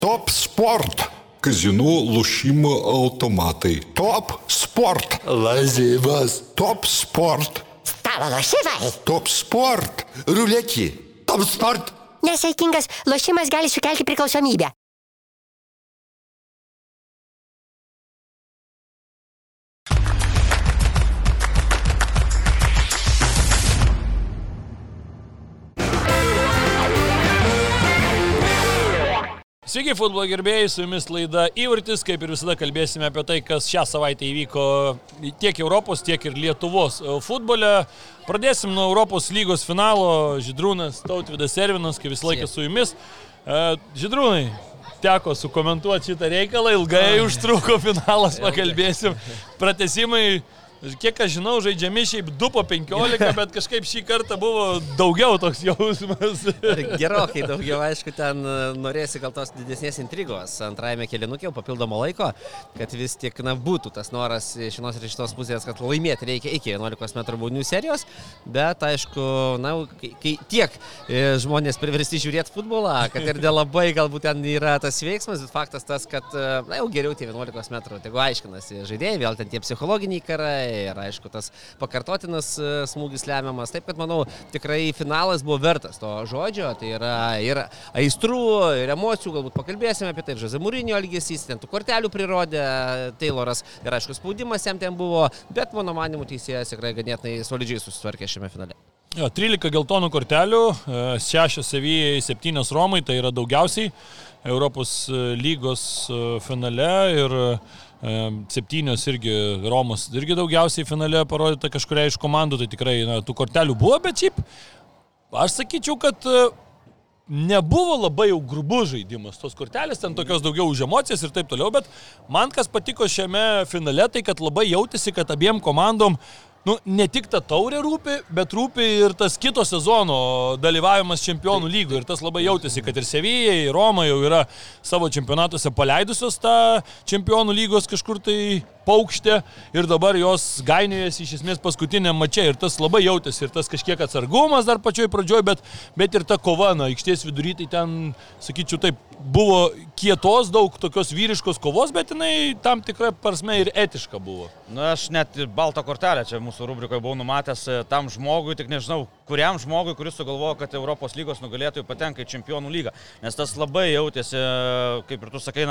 Top Sport. Kazino lošimo automatai. Top Sport. Lažybos. Top Sport. Stalo lošimai. Top Sport. Ruletė. Top Sport. Nesaikingas lošimas gali sukelti priklausomybę. Sveiki, futbolo gerbėjai, su jumis laida Įvartis, kaip ir visada kalbėsime apie tai, kas šią savaitę įvyko tiek Europos, tiek ir Lietuvos futbole. Pradėsim nuo Europos lygos finalo, Žydrūnas, Tautvydas, Ervinas, kaip visą laiką su jumis. Žydrūnai, teko sukomentuoti šitą reikalą, ilgai užtruko finalas, pakalbėsim, pratęsimai. Kiek aš žinau, žaidžiami šiaip 2 po 15, bet kažkaip šį kartą buvo daugiau toks jausmas. Gerokai daugiau, aišku, ten norėsi gal tos didesnės intrigos antrajame kėlinukė, jau papildomo laiko, kad vis tik būtų tas noras iš vienos ir iš tos pusės, kad laimėti reikia iki 11 metrų baudinių serijos, bet aišku, kai tiek žmonės priversti žiūrėti futbolą, kad ir dėl labai galbūt ten yra tas veiksmas, bet faktas tas, kad jau geriau tie 11 metrų, tegu aiškinasi žaidėjai, vėl ten tie psichologiniai karai. Ir aišku, tas pakartotinas smūgis lemiamas. Taip, kad manau, tikrai finalas buvo vertas to žodžio. Tai yra ir aistrų, ir emocijų, galbūt pakalbėsime apie tai. Ir Jose Mourinho elgesys, ten tų kortelių prirodė Tayloras. Ir aišku, spaudimas jam ten buvo. Bet mano manimu teisėjas tikrai ganėtinai solidžiai susitvarkė šiame finale. 13 geltonų kortelių, 6 Sevijai, 7 Romai, tai yra daugiausiai Europos lygos finale ir 7 irgi Romos irgi daugiausiai finale parodyta kažkuria iš komandų, tai tikrai tų kortelių buvo, bet šiaip aš sakyčiau, kad nebuvo labai jau grubus žaidimas. Tos kortelės ten tokios daugiau už emocijas ir taip toliau, bet man kas patiko šiame finale, tai kad labai jautėsi, kad abiem komandom ne tik ta taurė rūpi, bet rūpi ir tas kito sezono dalyvavimas čempionų lygoje. Ir tas labai jautėsi, kad ir Sevijai, ir Roma jau yra savo čempionatuose paleidusios tą čempionų lygos kažkur tai paukštę ir dabar jos gainiojasi iš esmės paskutiniam mače. Ir tas labai jautėsi, ir tas kažkiek atsargumas dar pačioj pradžioj, bet ir ta kova, aikštės vidury, tai ten, sakyčiau, taip, buvo kietos, daug tokios vyriškos kovos, bet jinai tam tikra prasme ir etiška buvo. Aš net baltą kortelę čia mūsų rubrikoje buvau numatęs tam žmogui, tik nežinau, kuriam žmogui, kuris sugalvojo, kad Europos lygos nugalėtojai patenka į čempionų lygą. Nes tas labai jautėsi, kaip ir tu sakai,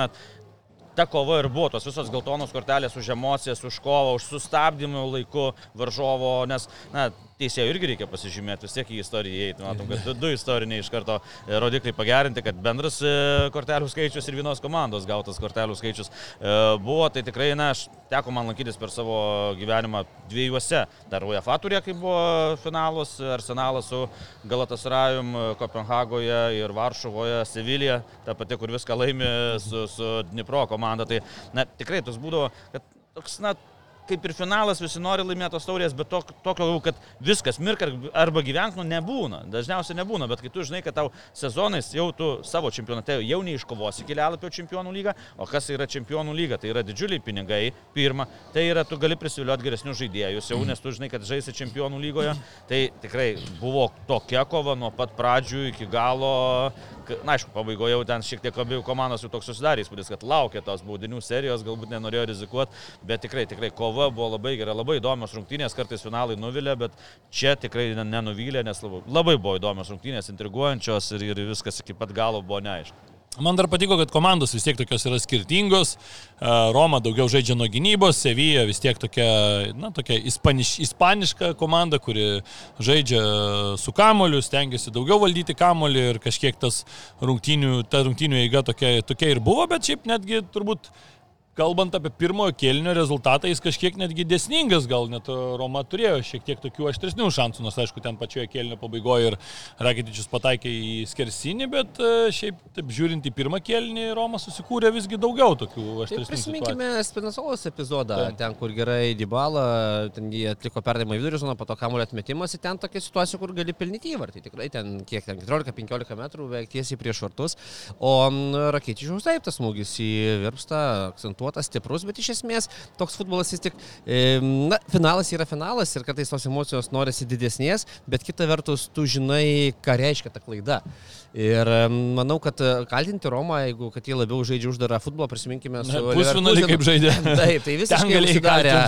ta kova ir buvo, tos visos geltonos kortelės už emocijas, už kovą, už sustabdymą laiku varžovo, nes, teisėjų irgi reikia pasižymėti, vis tiek į istoriją įeiti. Matom, kad 2 istoriniai iš karto rodikliai pagerinti, kad bendras kortelių skaičius ir vienos komandos gautas kortelių skaičius buvo. Tai tikrai, teko man lankytis per savo gyvenimą 2. Dar UEFA turė, kai buvo finalas, Arsenalas su Galatasarajum, Kopenhagoje ir Varšuvoje, Sevilija, ta pati, kur viską laimi su Dnipro komanda. Tai tikrai tas būdavo, kad toks, kaip ir finalas, visi nori laimėtos taurės, bet tokio, kad viskas mirk arba gyvenk, nebūna. Dažniausiai nebūna, bet kai tu žinai, kad tau sezonais jau tu savo čempionate jau neiškovosi kelialapio čempionų lygą, o kas yra čempionų lyga, tai yra didžiuliai pinigai, pirma, tai yra tu gali prisiviliuoti geresnius žaidėjus jau, nes tu žinai, kad žaisi čempionų lygoje, tai tikrai buvo tokia kova nuo pat pradžių iki galo. Aišku, pabaigoje jau ten šiek tiek abiejų komandos jau toks susidarė įspūdis, kad laukia tos baudinių serijos, galbūt nenorėjo rizikuoti, bet tikrai kova buvo labai gera, labai įdomios rungtynės, kartais finalai nuvilė, bet čia tikrai nenuvylė, nes labai buvo įdomios rungtynės, intriguojančios ir viskas iki pat galo buvo neaišku. Man dar patiko, kad komandos vis tiek tokios yra skirtingos. Roma daugiau žaidžia nuo gynybos, Sevija vis tiek tokia ispaniška komanda, kuri žaidžia su kamuoliu, stengiasi daugiau valdyti kamuolį ir kažkiek ta rungtynių eiga tokia ir buvo, bet šiaip netgi turbūt kalbant apie pirmojo kėlinio rezultatą, jis kažkiek netgi dėsningas, gal net Roma turėjo šiek tiek tokių aštresnių šansų, nors aišku, ten pačioje kėlinio pabaigoje ir Rakitičius pataikė į skersinį, bet šiaip, taip žiūrint į pirmą kėlinį, Roma susikūrė visgi daugiau tokių aštresnių situacijų. Prisiminkime Spinasolos epizodą, ten, kur gerai Dybala, ten jie atliko perdavimą į vidurį zoną, po to kamuolio atmetimas, ten tokia situacija, kur gali pelnyti įvartį. Tikrai ten 14-15 metrų, beveik tiesiai prieš vartus, o Rakitičiaus taip tas smūgis į virpstą, akcentuotas. motivuotas, stiprus, bet iš esmės toks futbolas vis tik, finalas yra finalas ir kartais tos emocijos norisi didesnės, bet kita vertus tu žinai, ką reiškia ta klaida. Ir manau, kad kaltinti Romą, jeigu kad jie labiau žaidžia uždarą futbolą, prisiminkime su pusfinalį kaip žaidė. Taip, tai visiškai užsidarė.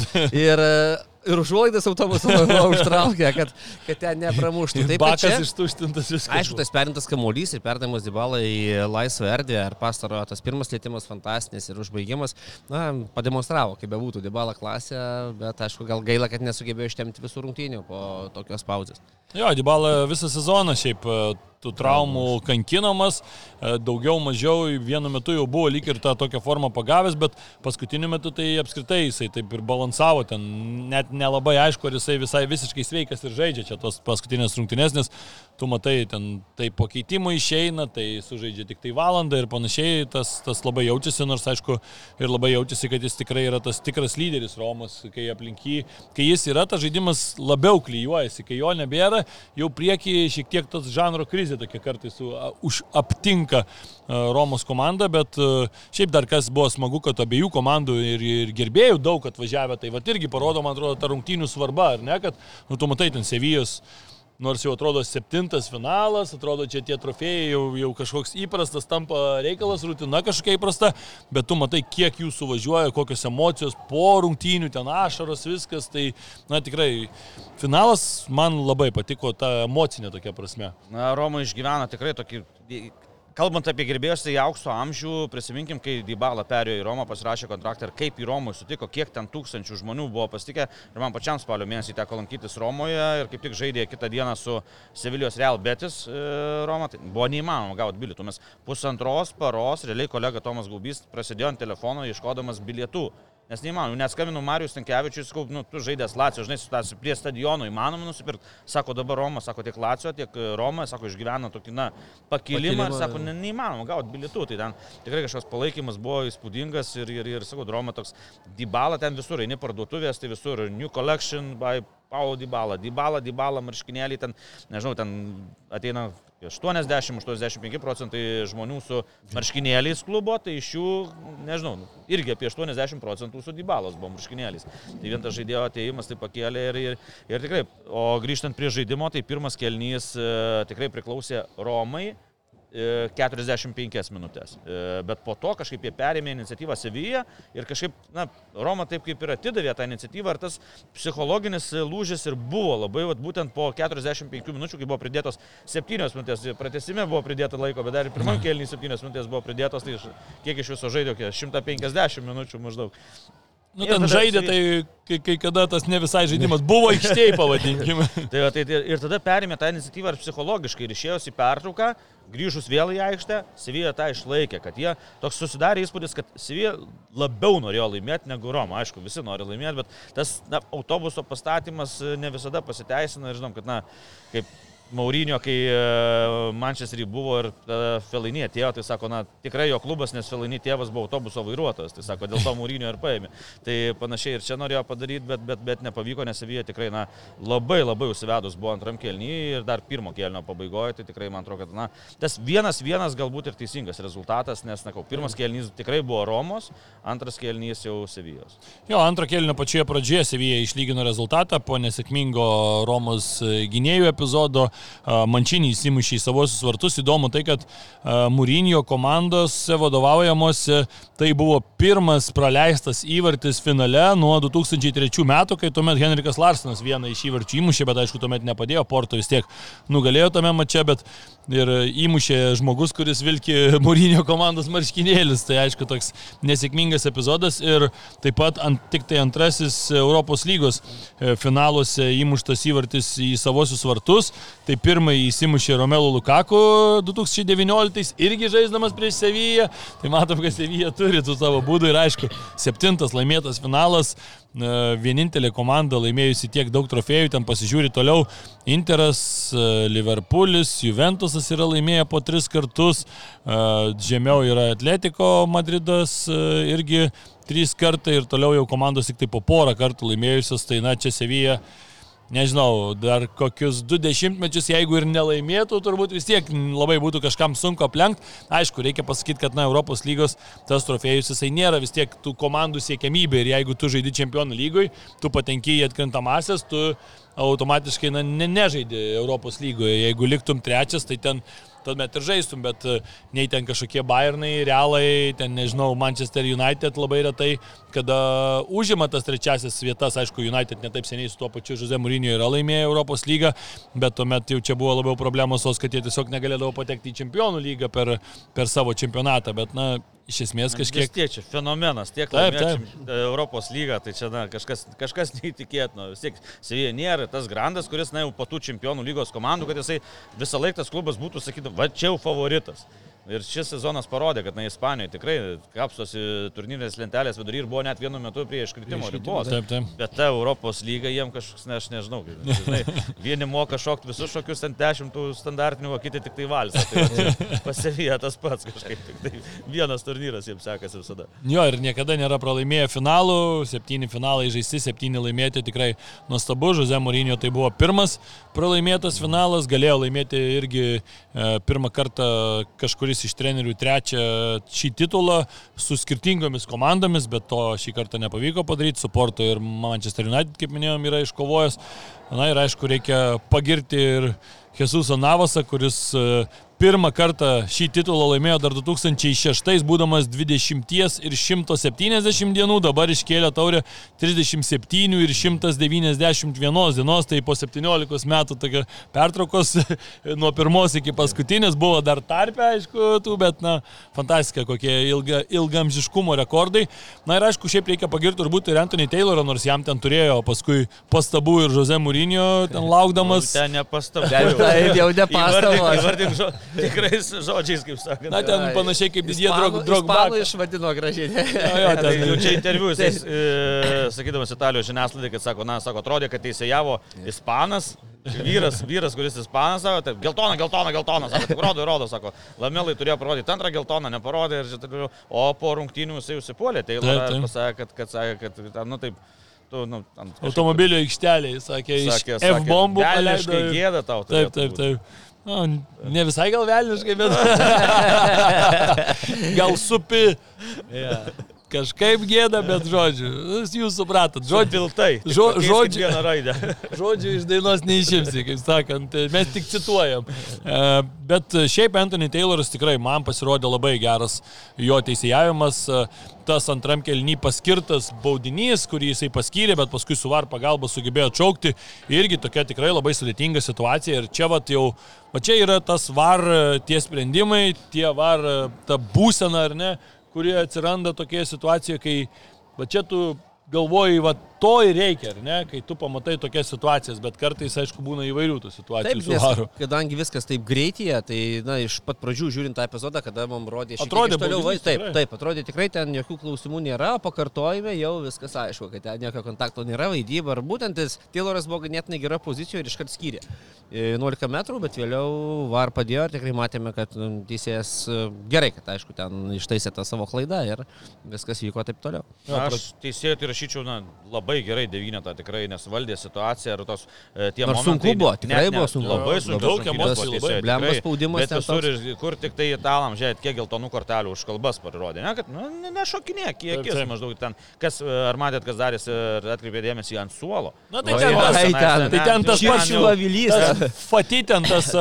Ir užuolaidas autobusu užtraukė, kad ten nepramuštų. Taip, Bakas ištuštintas viskas. Aišku, tas perintas kamuolys ir perdavimas Dybalą į laisvą erdvę, ar pastarojo tas pirmas lietimas fantastinis ir užbaigimas, pademonstravo, kaip bebūtų Dybala klasė, bet aišku, gal gaila, kad nesugebėjo ištemti visų rungtynių po tokios pauzės. Jo, Dybala visą sezoną šiaip tų traumų kankinamas, daugiau mažiau vienu metu jau buvo lyg ir tą tokią formą pagavęs, bet paskutiniu metu tai apskritai jisai taip ir balansavo, ten net nelabai aišku, ar jisai visai visiškai sveikas ir žaidžia čia tos paskutinės rungtynės, nes tu matai, ten tai po keitimo išeina, tai sužaidžia tik tai valandą ir panašiai, tas labai jaučiasi, nors aišku ir labai jaučiasi, kad jis tikrai yra tas tikras lyderis Romos, kai aplink jį, kai jis yra, tas žaidimas labiau klyjuojasi, kai jo nebėra, jau prieki šiek tiek tas žanro krizė tokia kartais aptinka Romos komandą, bet šiaip dar kas buvo smagu, kad abiejų komandų ir gerbėjų daug atvažiavę, tai vat irgi parodo, man atrodo, ta rungtynių svarba, ar ne, kad tu matai ten Sevijos, nors jau atrodo 7 finalas, atrodo čia tie trofėjai jau kažkoks įprastas tampa reikalas, rutina kažkokia įprasta, bet tu matai, kiek jų suvažiuoja, kokios emocijos po rungtynių, ten ašaros, viskas, tai tikrai finalas man labai patiko ta emocinė tokia prasme. Roma išgyvena tikrai tokį... Kalbant apie gerbėjus, tai aukso amžių, prisiminkim, kai Dybala perėjo į Romą, pasirašė kontraktą ir kaip į Romą sutiko, kiek ten tūkstančių žmonių buvo pasitikę. Ir man pačiam spalio mėnesį teko lankytis Romoje ir kaip tik žaidė kitą dieną su Sevilijos Real Betis Roma. Tai buvo neįmanoma gauti bilietų. Mes pusantros paros, realiai kolega Tomas Gaubys prasidėjo ant telefono ieškodamas bilietų. Nes neįmanoma, net skambinu Marijus Stankevičiui, sakau, tu žaidęs Lacijo, žinai, sutasi prie stadiono, įmanoma nusipirkti. Sako, dabar Roma, sako, tiek Lacijo, tiek Roma, sako, išgyvena tokį, pakilimą ir sako, neįmanoma gauti bilietų. Tai ten tikrai kažkoks palaikymas buvo įspūdingas ir sakau, Roma toks Dybala ten visur, eini parduotuvės, tai visur, New Collection by Paulo Dybala, Dybala, marškinėliai, ten, nežinau, ten ateina 80-85% žmonių su marškinėliais klubo, tai iš jų, nežinau, irgi apie 80% su Dybalos buvo marškinėliais. Tai vien tas žaidėjo atėjimas tai pakėlė ir tikrai, o grįžtant prie žaidimo, tai pirmas kėlinys tikrai priklausė Romai 45 minutės. Bet po to kažkaip jie perėmė iniciatyvą Sevijoje ir kažkaip, Roma taip kaip ir atidavė tą iniciatyvą ir tas psichologinis lūžis ir buvo labai, būtent po 45 minučių, kai buvo pridėtos 7 minutės, pratęsime buvo pridėta laiko, bet dar ir pirmam kėlinį 7 minutės buvo pridėtos, tai kiek iš viso žaidė, 150 minučių maždaug. Ten žaidė, tai kai kada tas ne visai žaidimas buvo aikštėj, pavadinkime. Ir tada perėmė tą iniciatyvą ir psichologiškai ir išėjus į pertrauką, grįžus vėl į aikštę, Sevilla tą išlaikė, kad jie toks susidarė įspūdis, kad Sevilla labiau norėjo laimėti negu Roma. Aišku, visi nori laimėti, bet tas autobuso pastatymas ne visada pasiteisina ir žinom, kad kaip Mourinho, kai Manchesterį buvo ir Fellaini atėjo, tai sako, tikrai jo klubas, nes Fellaini tėvas buvo autobuso vairuotojas, tai sako, dėl to Mourinho ir paėmė. Tai panašiai ir čia norėjo padaryti, bet nepavyko, nes Sevilla tikrai labai užsivedus buvo antram kėlinyje ir dar pirmo kėlinio pabaigoje, tai tikrai man atrodo, kad tas 1-1 galbūt ir teisingas rezultatas, nes pirmas kėlinys tikrai buvo Romos, antras kėlinys jau Sevillos. Jo, antro kėlinio pačioje pradžioje Sevilla išlygino rezultatą po nesėkmingo Romos gynėjų epizodo. Mančinį įsimušė į savosius vartus. Įdomu tai, kad Mourinho komandose vadovaujamose tai buvo pirmas praleistas įvartis finale nuo 2003 metų, kai tuomet Henrikas Larsenas vieną iš įvarčių įmušė, bet aišku, tuomet nepadėjo, Porto vis tiek nugalėjo tame mače, bet ir įmušė žmogus, kuris vilki Mourinho komandos marškinėlis. Tai aišku, toks nesėkmingas epizodas ir taip pat tik tai antrasis Europos lygos finaluose įmuštas įvartis į savosius vartus. Tai pirmąjį įsimušė Romelu Lukaku 2019, irgi žaisdamas prieš Sevillą. Tai matom, kad Sevilla turi tų savo būdų ir aišku, 7 laimėtas finalas, vienintelė komanda laimėjusi tiek daug trofėjų, ten pasižiūri toliau Interas, Liverpoolis, Juventusas yra laimėję po 3 kartus, žemiau yra Atletico Madridas irgi 3 kartai ir toliau jau komandos tik tai po porą kartų laimėjusios, tai čia Sevilla nežinau, dar kokius 20 mečius, jeigu ir nelaimėtų, turbūt vis tiek labai būtų kažkam sunku aplenkti. Aišku, reikia pasakyti, kad Europos lygos tas trofėjus jisai nėra vis tiek tų komandų siekiamybė ir jeigu tu žaidi čempionų lygoj, tu patenki į atkrintamąsias, tu automatiškai nežaidi Europos lygoje. Jeigu liktum trečias, tai ten tuomet ir žaistum, bet nei ten kažkokie Bayernai, Realai, ten nežinau, Manchester United labai retai, kada užima tas trečiasis vietas, aišku, United netaip seniai su tuo pačiu Jose Mourinho yra laimėję Europos lygą, bet tuomet jau čia buvo labiau problemos tos, kad jie tiesiog negalėdavo patekti į čempionų lygą per savo čempionatą, bet iš esmės kažkiek... Vis tiek čia fenomenas, tiek laimėčiam Europos lygą, tai čia kažkas neįtikėtino. Vis tiek Sevilla nėra tas grandas, kuris jau po tų čempionų lygos komandų, kad jisai visą laiką tas klubas būtų, sakytų, va čia jau favoritas. Ir šis sezonas parodė, kad Ispanijoje tikrai kapstosi turnyrinės lentelės vidury ir buvo net vienu metu prie iškritimo ribos. Bet ta Europos lyga jiem kažkoks, aš nežinau, vieni moka šokti visus šokius ant 10 standartinių, o kiti tik tai valsą. Tai pasivyja tas pats kažkaip, tik tai vienas turnyras jiems sekasi visada. Jo, ir niekada nėra pralaimėję finalų, 7 finalai žaisti, 7 laimėti, tikrai nuostabu. Jose Mourinho tai buvo pirmas pralaimėtas finalas, galėjo laimėti irgi pirmą kartą kažkuris iš trenerių trečią šį titulą su skirtingomis komandomis, bet to šį kartą nepavyko padaryti, su Porto ir Manchester United, kaip minėjom, yra iškovojęs. Na ir aišku, reikia pagirti ir Jesuso Navasą, kuris pirmą kartą šį titulą laimėjo dar 2006, būdamas 20 ir 170 dienų, dabar iškėlė taurę 37 ir 191 dienos, tai po 17 metų tokia pertraukos nuo pirmos iki paskutinės, buvo dar tarpe, aišku, bet, fantastika, kokie ilgamžiškumo rekordai. Na ir aišku, šiaip reikia pagirti turbūt ir Anthony Taylorą, nors jam ten turėjo paskui pastabų ir Jose Mourinho ten laukdamas. Ten nepastabų. Taip, jau nepastabos. Įvardink tikrais žodžiais, kaip sakant. Na, ten panašiai kaip Didier Drogba. Ispanų išvadino gražiai. Jau čia interviu, jis, sakydamas Italijos žiniasklaidai, kad sako, atrodė, kad teisėjavo ispanas, vyras, kuris ispanas, sako, taip, geltona, sako, taip, rodo, sako, Lamelai turėjo parodyti antrą geltoną, neparodė, o po rungtynių jisai užsipuolė, tai pasakė, kad taip, automobilio aikštelėje, sakė, iš F-bombų paleido. Velniškai gėda tau. Taip. Ne visai gal velniškai, bet gal supi. Kažkaip gėda, bet žodžiu, jūs supratot. Žodžių iš dainos neišimsi, kaip sakant, mes tik cituojam. Bet šiaip Anthony Tayloras tikrai man pasirodė labai geras jo teisėjavimas. Tas antram kėliny paskirtas baudinys, kurį jisai paskyrė, bet paskui su VAR pagalba sugebėjo atšaukti. Irgi tokia tikrai labai sudėtinga situacija. Ir čia čia yra tas VAR tie sprendimai, tie VAR ta būsena, ar ne, kurie atsiranda tokioje situacijoje, kai čia tu galvoji, to ir reikia, ar ne, kai tu pamatai tokias situacijas, bet kartais, aišku, būna įvairių tų situacijų su VAR-u. Kadangi viskas taip greityje, tai, iš pat pradžių žiūrint tą epizodą, kada mums rodė atrodė toliau, taip, atrodė tikrai ten jokių klausimų nėra, pakartojime jau viskas aišku, kad ten jokio kontakto nėra, vaidyba, ar būtent Tayloras buvo ganėtinai gera pozicijoje ir iškart skyrė 11 metrų, bet vėliau VAR padėjo ir tikrai matėme, kad teisėjas gerai, kad aišku, ten ištaisė tą savo klaidą ir viskas vyko taip toliau. Aš teisėjui tai rašyčiau, labai gerai devynetą, tikrai nesvaldė situaciją ir tos tie momentai. Sunku buvo, tikrai buvo sunku. Labai sunku. Daug emocijų, blemba spaudimas. Bet visur, kur tik tai italam, žiūrėt, kiek geltonų kortelių už kalbas parodė, ne, kad nešokinė, kiek maždaug ten, ar matėt, kas darėsi, atkreipė dėmesį ant suolo. Na, tai ten tas pats Šilavilys, Fati ten tas,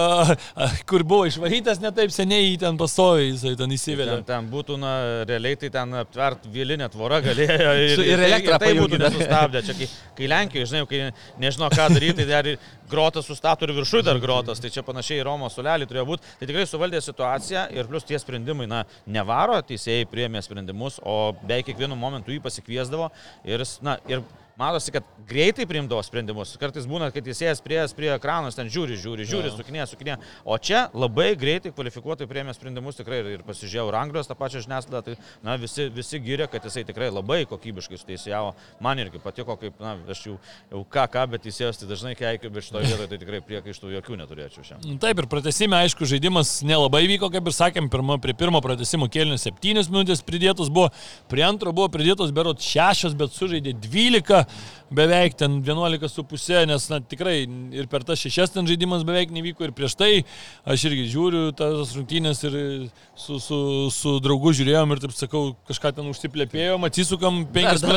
kur buvo išvarytas netaip seniai, ten pastovi, jisai ten įsivelė. Ten būtų, realiai tai ten aptvert vielinė tvora galėjo ir elektrą tai būtų nesustabdę. Čia kai Lenkijoje, žinai, kai nežino ką daryti, tai dar grotas sustato ir viršui dar grotas, tai čia panašiai Romos Solelį turėjo būti. Tai tikrai suvaldė situaciją ir plus tie sprendimai, ne VAR teisėjai priėmė sprendimus, o beveik kiekvienu momentu jį pasikviesdavo ir matosi, kad greitai priimdavo sprendimus. Kartais būna, kad teisėjas prie ekranos ten žiūri, sukinėja. O čia labai greitai kvalifikuotai priėmė sprendimus tikrai ir pasižiūrėjau Anglijos tą pačią žiniasklaidą. Tai visi gyrė, kad jisai tikrai labai kokybiškai suteisėjavo. Man irgi patiko, kaip, aš jau ką, bet teisėjas tai dažnai keikiu, bet šitoje vietoje tai tikrai priekaištų jokių neturėčiau šiandien. Taip, ir pratęsime, aišku, žaidimas nelabai vyko, kaip ir sakėm, prie pirmo pratęsimo kėlinio 7 minutės pridėtos buvo, prie antro buvo pridėtos berot 6, bet sužaidė 12. beveik ten 11,5, nes tikrai ir per tas 6 ten žaidimas beveik nevyko ir prieš tai aš irgi žiūriu tas rungtynės ir su draugu žiūrėjom ir taip sakau, kažką ten užsiplėpėjom, atsisukam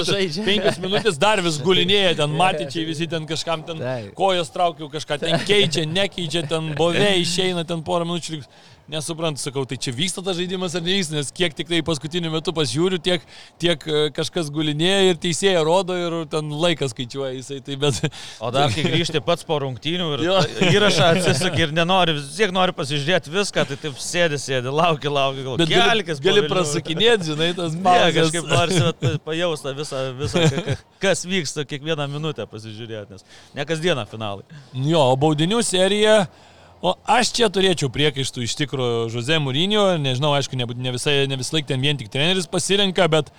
5 minutės, dar vis gulinėja, ten matyčiai visi ten kažkam ten kojas traukiau, kažką ten keičia, nekeičia, ten bovė išeina, ten porą minučių. Nesuprantu, sakau, tai čia vyksta tas žaidimas ar nevyksta, nes kiek tik tai paskutiniu metu pasižiūriu, tiek kažkas gulinėja ir teisėja rodo ir ten laikas skaičiuoja jisai. Tai bet... O dar kai grįžti pats po rungtynių ir įrašą atsisuk ir nenori, vis tiek nori pasižiūrėti viską, tai taip sėdi, lauki, gal kelkis. Gali prasukinėti, žinai, tas pauzes. Kažkaip nori pajausti visą, kas vyksta kiekvieną minutę pasižiūrėti, nes ne kasdieną finalai. Jo, o baudinių serija... O aš čia turėčiau priekaištų iš tikrųjų Jose Mourinho, nežinau, aišku, ne visai laik ten vien tik treneris pasirenka, bet,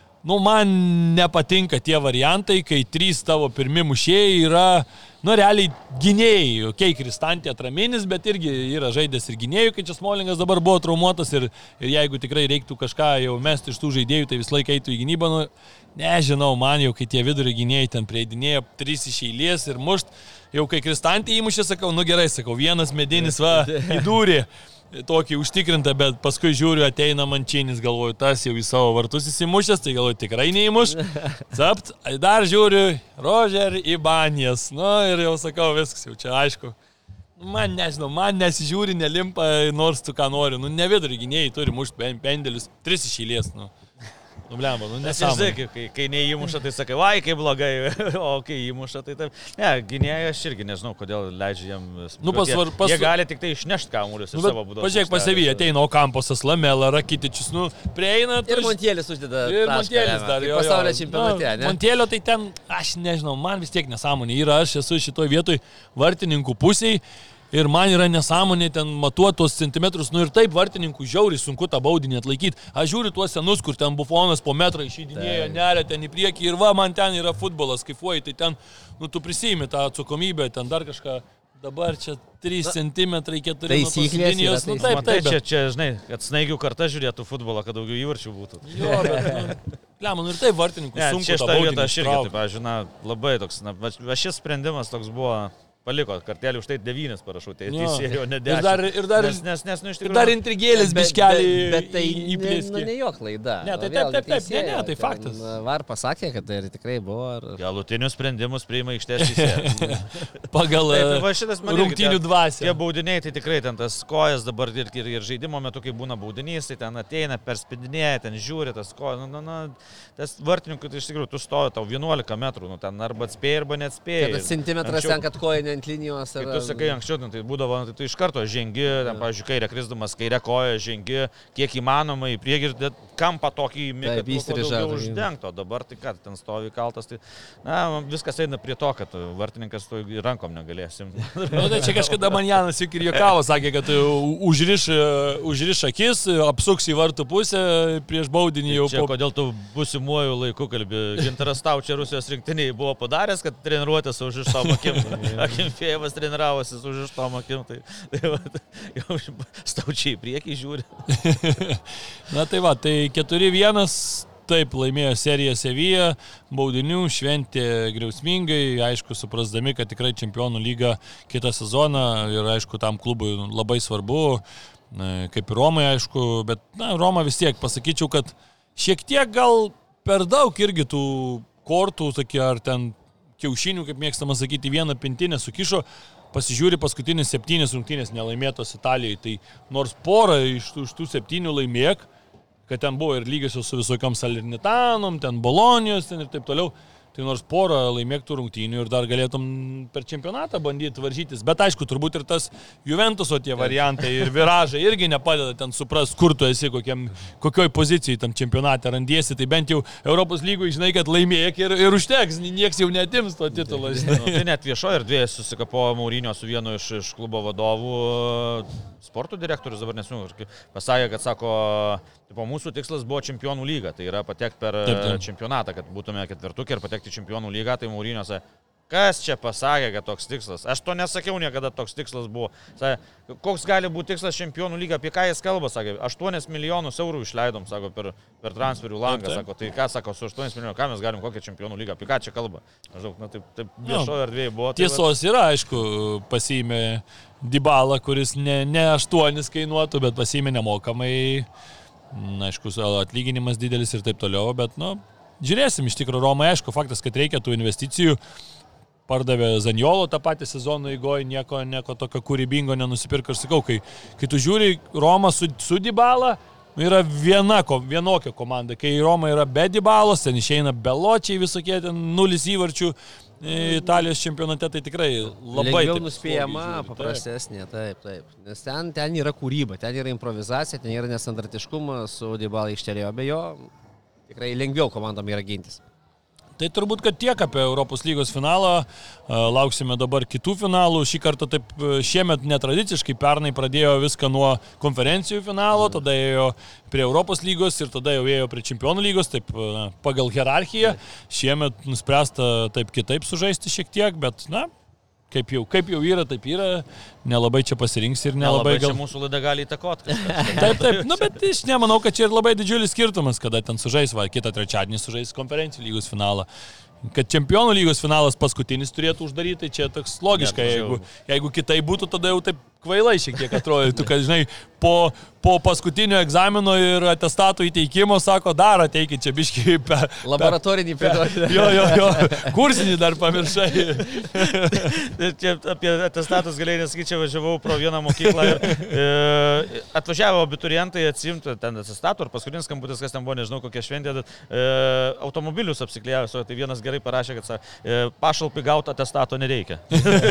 man nepatinka tie variantai, kai 3 tavo pirmi mušėjai yra, realiai gynėjai, Kristantė atraminis, bet irgi yra žaidęs ir gynėjų, kai čia Smolingas dabar buvo traumuotas ir jeigu tikrai reiktų kažką jau mesti iš tų žaidėjų, tai vis laik eitų į gynybą, nežinau, man jau, kai tie vidurio gynėjai ten prieidinėjo 3 iš eilės ir mušt, jau kai Kristantė įmušė, sakau, gerai, sakau, vienas medinis įdūrė, tokį užtikrintą, bet paskui žiūriu, ateina Mančinis, galvoju, tas jau į savo vartus įsimušęs, tai galvoju, tikrai neįmuš. Capt, dar žiūriu, Roger Ibanės, ir jau sakau, viskas jau čia aišku. Man nežinau, man nesižiūri, nelimpa, nors tu ką nori, ne vidurio gynėjai turi mušti pendelius, 3 iš eilės, Blemba, nesąmonė. Kai neįmuša, tai sakai, vai, kaip blogai, o kai įmuša, tai taip. Ne, gynėjai aš irgi nežinau, kodėl leidžia jam... Jie gali tik tai išnešti kamuolius iš savo būdos. Pažiūrėk, pas savį ateina Okamposas, Lamela, Rakitičius, prieina... Ir Montėlis uždeda tašką. Ir Montėlis dar, jo. Pasaulio čempionate, ne? Montėlio tai ten, aš nežinau, man vis tiek nesąmonė yra, aš esu šitoj vietoj vartininkų pusėj. Ir man yra nesąmonė ten matuotos centimetrus, ir taip vartininkų žiauriai sunku tą baudinį atlaikyti. Aš žiūriu tuos senus, kur ten Bufonas po metrą išeidinėjo, neria ten į priekį ir man ten yra futbolas, kaifuoji, tai ten, tu prisimi tą atsakomybę, ten dar kažką, dabar čia 3 cm, 4 linijos, taip. Čia, žinai, kad snaigių karta žiūrėtų futbolą, kad daugiau įvarčių būtų. Jo, bet, ir taip vartininkų sunku tą baudinį. Aš irgi, taip, žinai, labai toks, šis sprendimas toks buvo... Paliko kartelį, už tai 9 parašau, tai teisėjo, ne 10. Ir dar tikrųjų... dar intrigėlis biškelį bet tai įplėskė. Ne jo klaida. Ne, tai faktas. VAR pasakė, kad tai tikrai buvo. Galutinius sprendimus priima aikštės teisėjas. Pagal rungtynių dvasią. Tie baudiniai, tai tikrai ten tas kojas dabar ir žaidimo metu, kai būna baudinys, tai ten ateina, perspidinėja, ten žiūri tas kojas. Tas vartininkų, tai iš tikrųjų, tu stovi tau 11 metrų, ten arba atspėjai, arba neatspėjai. Tas centimetras ten, kad koja ant linijos. Kaip tu sakai, anksčiau, tai būdavo, tai tu iš karto žengi, ten, pavyzdžiui, kairę krisdamas, kairę koją žengi, kiek įmanoma į priekį ir kampą tokį daugiau uždengto. Dabar tai ką, ten stovi kaltas, tai viskas eina prie to, kad vartininkas tu rankom negalėsim. Tai čia kažkada man Janas juk ir juokavo, sakė, kad užriš akis, apsuks į vartų pusę prieš baudinį jau. Čia kodėl tu būsimuoju laiku kalbi. Gintaras Staučia Rusijos rinktiniai buvo padaręs, kad treniruotės užrištom akim. Fėjevas treniravosi su užrištom akim, tai jau Staučiai į priekį žiūri. Na tai va, tai 4-1, taip laimėjo seriją Sevilla, baudinių šventė griausmingai, aišku, suprasdami, kad tikrai Čempionų lyga kitą sezoną ir aišku, tam klubui labai svarbu, kaip ir Romai, aišku, bet Roma vis tiek pasakyčiau, kad šiek tiek gal per daug irgi tų kortų, tokie, ar ten kiaušinių, kaip mėgstama sakyti, vieną pintinę sukišo, pasižiūri paskutinis 7 rungtynės nelaimėtos Italijoje, tai nors porą iš tų 7 laimėk, kad ten buvo ir lygiosios su visokiom Salernitanom, ten Bolonijos, ten ir taip toliau, tai nors porą laimėktų rungtynių ir dar galėtum per čempionatą bandyti varžytis. Bet aišku, turbūt ir tas Juventuso tie variantai ir viražai irgi nepadeda ten suprast, kur tu esi, kokioj pozicijai tam čempionate randiesi. Tai bent jau Europos lygoj žinai, kad laimėk ir užteks, nieks jau netims to titulo. Tai net viešoje erdvėje susikapojo Mourinho su vienu iš klubo vadovų, sporto direktorius dabar nesimenu, pasakė, kad sako, mūsų tikslas buvo Čempionų lyga, tai yra patekti per čempionatą, kad būtume ketvirtukė ir patekti Čempionų lygą, tai Mourinho Kas čia pasakė, kad toks tikslas? Aš to nesakiau niekada, toks tikslas buvo. Sakė, koks gali būti tikslas čempionų lyga, apie ką jis kalba, sakė, 8 milijonus eurų išleidom, sako, per transferių langą, sako, tai ką sako, su 8 milijonų, ką mes galim, kokią čempionų lygą, apie ką čia kalba? Maždaug, na taip viešoje erdvėje buvo. Tiesos yra, aišku, pasiėmė Dybalą, kuris ne 8 kainuotų, bet pasiėmė nemokamai, aišku, atlyginimas didelis ir taip toliau, bet, žiūrėsim, iš tikrųjų, Romai, aišku, faktas, kad reikia tų investicijų. Pardavė Zaniolo tą patį sezoną eigoje, nieko tokio kūrybingo nenusipirko. Aš sakau, kai tu žiūri Romą su Dybala, yra vienokia komanda. Kai Roma yra be Dybalos, ten išeina beločiai visokie, ten 0 įvarčių Italijos čempionate, tai tikrai labai... Lengviau nuspėjama, paprastesnė, taip. Nes ten yra kūryba, ten yra improvizacija, ten yra nestandartiškumas, su Dybala aikštelėje, be jo tikrai lengviau komandom yra gintis. Tai turbūt, kad tiek apie Europos lygos finalą, lauksime dabar kitų finalų, šį kartą taip šiemet netradiciškai, pernai pradėjo viską nuo konferencijų finalo, tada ėjo prie Europos lygos ir tada jau ėjo prie čempionų lygos, taip pagal hierarchiją, šiemet nuspręsta taip kitaip sužaisti šiek tiek, bet kaip jau yra, taip yra, nelabai čia pasirinks ir nelabai čia mūsų laida gali įtakoti. Taip, bet aš nemanau, kad čia ir labai didžiulis skirtumas, kada ten sužais, kitą trečiadienį sužais konferencijų lygos finalą. Kad čempionų lygos finalas paskutinis turėtų uždaryti, tai čia toks logiška, jeigu kitai būtų, tada jau taip kvailai šiek tiek atrodytų, kad, žinai, po paskutinio egzamino ir atestatų įteikimo, sako, dar ateikit čia biškį laboratorinį pridoti. Jo, kursinį dar pamiršai. Čia apie atestatus galėjai nesakyti, čia važiavau pro vieną mokyklą ir atvažiavo abiturientai atsimti ten atestatų, ar paskutinis skambutis, kas ten buvo, nežinau kokia šventė, automobilius apsiklijavęs, tai vienas gerai parašė, kad pašalpai gauti atestato nereikia.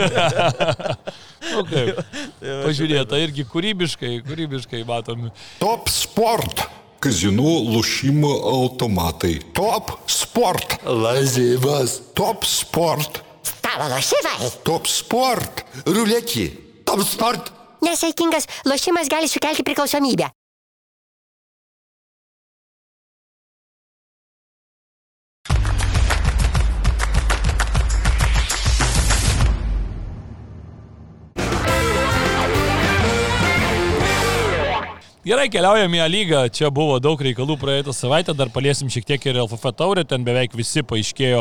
Pažiūrėta irgi kūrybiškai matomi. Top Sport. Казино, лошимо, automatai. Top Sport. Lažybos. Top Sport. Stalo lošimai. Top Sport. Ruletė. Top Sport. Nesaikingas lošimas gali sukelti priklausomybę. Gerai, keliaujame į lygą, čia buvo daug reikalų praeitą savaitę, dar paliesim šiek tiek ir LFF taurę, ten beveik visi paaiškėjo,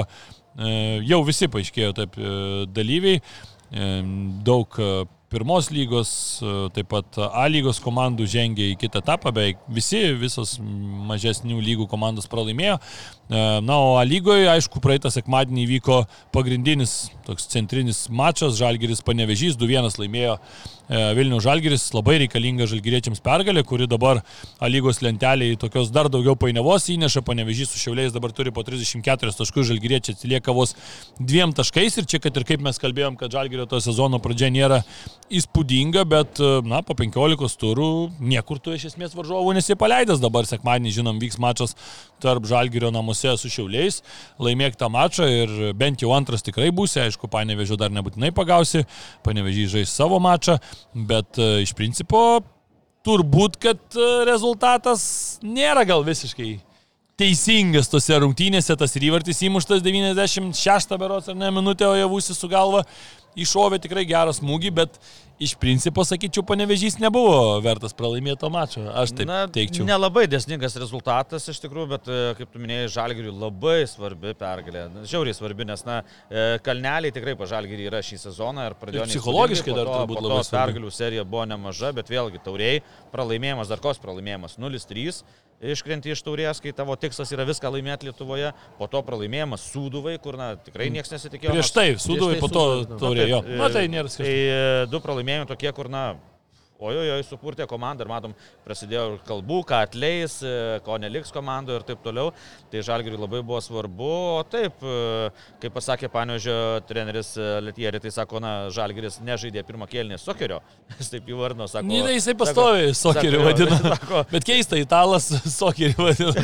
taip dalyviai, daug pirmos lygos, taip pat A lygos komandų žengė į kitą etapą, beveik visos mažesnių lygų komandos pralaimėjo. O A lygoje, aišku, praeitą sekmadienį vyko pagrindinis toks centrinis mačas, Žalgiris Panevėžys 2-1 laimėjo Vilniaus Žalgiris, labai reikalinga žalgiriečiams pergalė, kuri dabar A lygos lentelėje tokios dar daugiau painiavos įneša. Panevėžys su Šiauliais dabar turi po 34 taškus, žalgiriečiai atsilieka vos 2 taškais ir čia, kad ir kaip mes kalbėjom, kad Žalgirio to sezono pradžia nėra įspūdinga, bet po 15 turų niekur tu iš esmės varžovų nesipaleidęs. Dabar sekmadienį, žinom, vyks mačas tarp Žalgirio namuose su Šiauliais, laimėk tą mačą ir bent jau antras tikrai būsi, aišku, Panevėžio dar nebūtinai pagausi, Panevėžys žais savo mačą, bet iš principo turbūt, kad rezultatas nėra gal visiškai teisingas tose rungtynėse, tas įvartis įmuštas 96 berods ar ne minutė, o Javusis su galva iššovė tikrai gerą smūgį, bet iš principo, sakyčiau, Panevėžys nebuvo vertas pralaimėto mačo, aš taip teikčiau. Nelabai dėsningas rezultatas iš tikrųjų, bet kaip tu minėjai, Žalgiriui labai svarbi pergalė, žiauriai svarbi, nes kalneliai tikrai pa Žalgirį yra šį sezoną ir pradėjo psichologiškai dar turbūt labai svarbi. Pergalių serija buvo nemaža, bet vėlgi tauriai pralaimėjimas, dar koks pralaimėjimas 0-3. Iškrenti iš taurės, kai tavo tikslas yra viską laimėti Lietuvoje, po to pralaimėjimas Sūduvai, kur tikrai niekas nesitikėjo. Prieš tai, Sūduvai, po to taurėjo. Tai nėra skirtumo. Tai 2 pralaimėjimai tokie, kur supurtė komandą ir matom, prasidėjo kalbų, ką atleis, ko neliks komandų ir taip toliau. Tai Žalgiriui labai buvo svarbu, o taip, kaip pasakė Panevėžio treneris Letieri, tai sako, Žalgiris nežaidė pirmą kėlinį sokerio, jis taip įvardino, sako. Jisai pastoviai sokeriu vadina, bet keista, italas sokeriu vadina.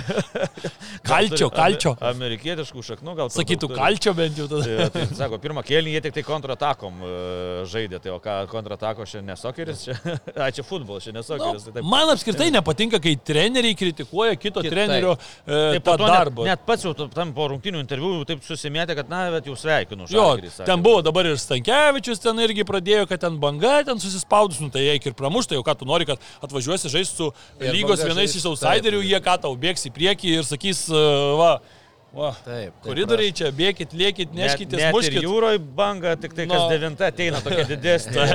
Kalčio. Amerikietiškų šaknų gal. Sakytų kalčio bent jau tada. Tai sako, pirmą kėlinį jie tik tai kontratakom žaidė, tai o ką kontratako šiandien ne sokeris čia. Čia futbolas, čia nesakytas. Man apskritai nepatinka, kai treneriai kritikuoja kito trenerio tą darbą. Net pats jau tam po rungtynių interviu taip susimėtė, kad bet jau sveikinu. Jo, ten buvo dabar ir Stankevičius, ten irgi pradėjo, kad ten banga, ten susispaudus, tai eik ir pramušta, jau ką tu nori, kad atvažiuosi žaisti su lygos vienais iš outsiderių, jie ką tau bėgs į priekį ir sakys, Taip, koridoriai čia, bėkit, lėkit, neškitės, muškit. Net ir jūroje banga, tik tai kas 9 ateina tokia didesnė.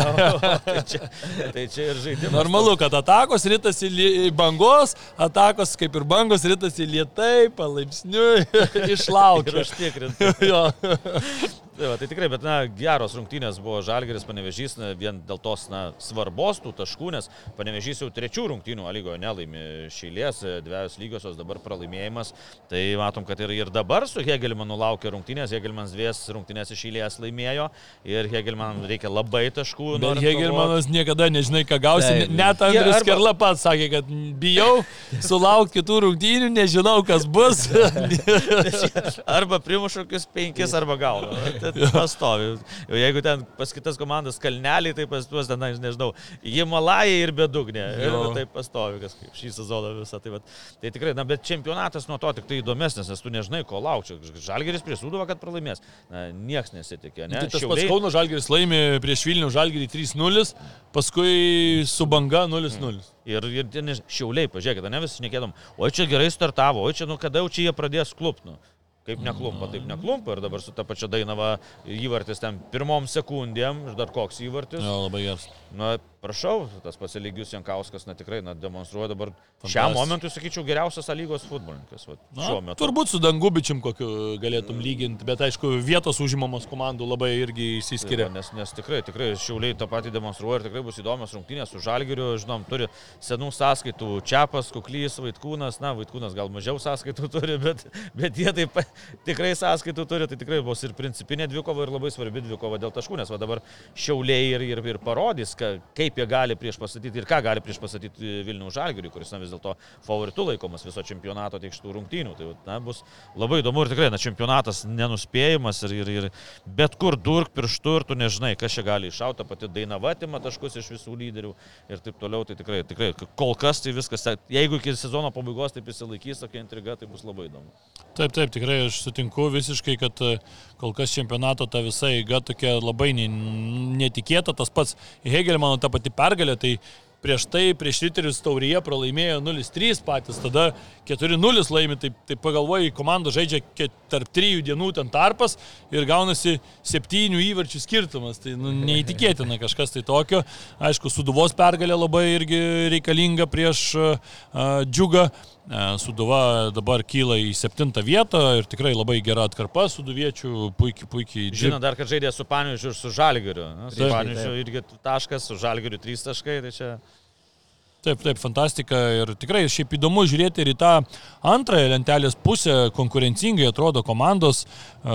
Tai čia ir žaidimas. Normalu, kad atakos ritasi bangos, atakos kaip ir bangos ritasi lietai, palaipsniui, išlaukia. Ir užtikrinti. Tai tikrai, bet geros rungtynės buvo Žalgiris, Panevėžys, vien dėl tos svarbos tų taškų, nes Panevėžys jau 3 rungtynių lygoje nelaimi šeilės, 2 lygiosios dabar pralaimėjimas. Tai matom, kad ir dabar su Hegelmanu laukia rungtynės, Hegelmanas 2 rungtynės iš eilės laimėjo ir Hegelmanui reikia labai taškų. Bet Hegelmanas niekada nežinai, ką gausi, net Andrius Kerla pats sakė, kad bijau sulaukti kitų rungtynių, nežinau, kas bus. Arba primuš kokius 5 arba gauna. Pastovi. Jau jeigu ten pas kitas komandas kalneliai, tai pas tuos ten, nežinau, Himalajai ir bedugnė. Ir taip pastovi, kas kaip šį sezoną visą. Tai tikrai, bet čempionatas nuo to tik tai įdomesnis, nes tu nežinai, ko laukčia. Žalgiris prieš Sūduvą, kad pralaimės. Nieks nesitikė, ne? Tai tas pats Kauno Žalgiris laimi prieš Vilnių Žalgirį 3-0, paskui su Banga 0-0. Ir Šiauliai, pažiūrėkite, ne visi šnekėdom, oi čia gerai startavo, oi čia, kada jau čia jie pradės klupti. Kaip neklumpa, taip neklumpa ir dabar su ta pačia Dainava įvartis ten pirmom sekundėm ir dar koks įvartis. Jo, labai geras. Prašau, tas pats Eligijus Jankauskas tikrai demonstruoja dabar šiam momentui, sakyčiau, geriausias lygos futbolininkas šiuo metu. Turbūt su Dangubičium kokiu galėtum lyginti, bet aišku, vietos užimamos komandų labai irgi išsiskiria. Nes tikrai Šiauliai tą patį demonstruoja ir tikrai bus įdomios rungtynės su Žalgiriu, žinom, turi senų sąskaitų Čiapas, Kuklys, Vaitkūnas, Vaitkūnas gal mažiau sąskaitų turi, bet jie taip tikrai sąskaitų turi, tai tikrai bus ir principinė dvikova ir labai svarbi dvikova dėl taškų, nes dabar Šiauliai ir parodys, kaip jie gali prieš pastatyti ir ką gali prieš pastatyti Vilniaus Žalgiriui, kuris vis dėlto favoritu laikomas viso čempionato tiek šitų rungtynių. Tai bus labai įdomu ir tikrai čempionatas nenuspėjimas ir bet kur durk pirštu ir tu nežinai, kas čia gali iššauti, pati Dainava atima taškus iš visų lyderių ir taip toliau. Tai tikrai kol kas tai viskas, jeigu iki sezono pabaigos taip įsilaikys tokia intriga, tai bus labai įdomu. Taip, tikrai aš sutinku visiškai, kad kol kas čempionato ta visa eiga tokia labai netikėta, tas pats Hegelmano ta pati pergalė, tai prieš Riterius Taurėje pralaimėjo 0-3 patys, tada 4-0 laimi, tai pagalvoji, komanda žaidžia tarp 3 dienų ten tarpas ir gaunasi 7 įvarčių skirtumas, tai neįtikėtina kažkas tai tokio. Aišku, Sūduvos pergalė labai irgi reikalinga prieš Džiugą. Sūduva dabar kyla į 7 vietą ir tikrai labai gera atkarpa sūduviečių, puikiai. Žinau dar, kad žaidė su Panevėžiu ir su Žalgiriu. Su Panevėžiu irgi taškas, su Žalgiriu 3 taškai, tai čia... Taip, fantastika ir tikrai šiaip įdomu žiūrėti ir į tą antrąją lentelės pusę, konkurencingai atrodo komandos.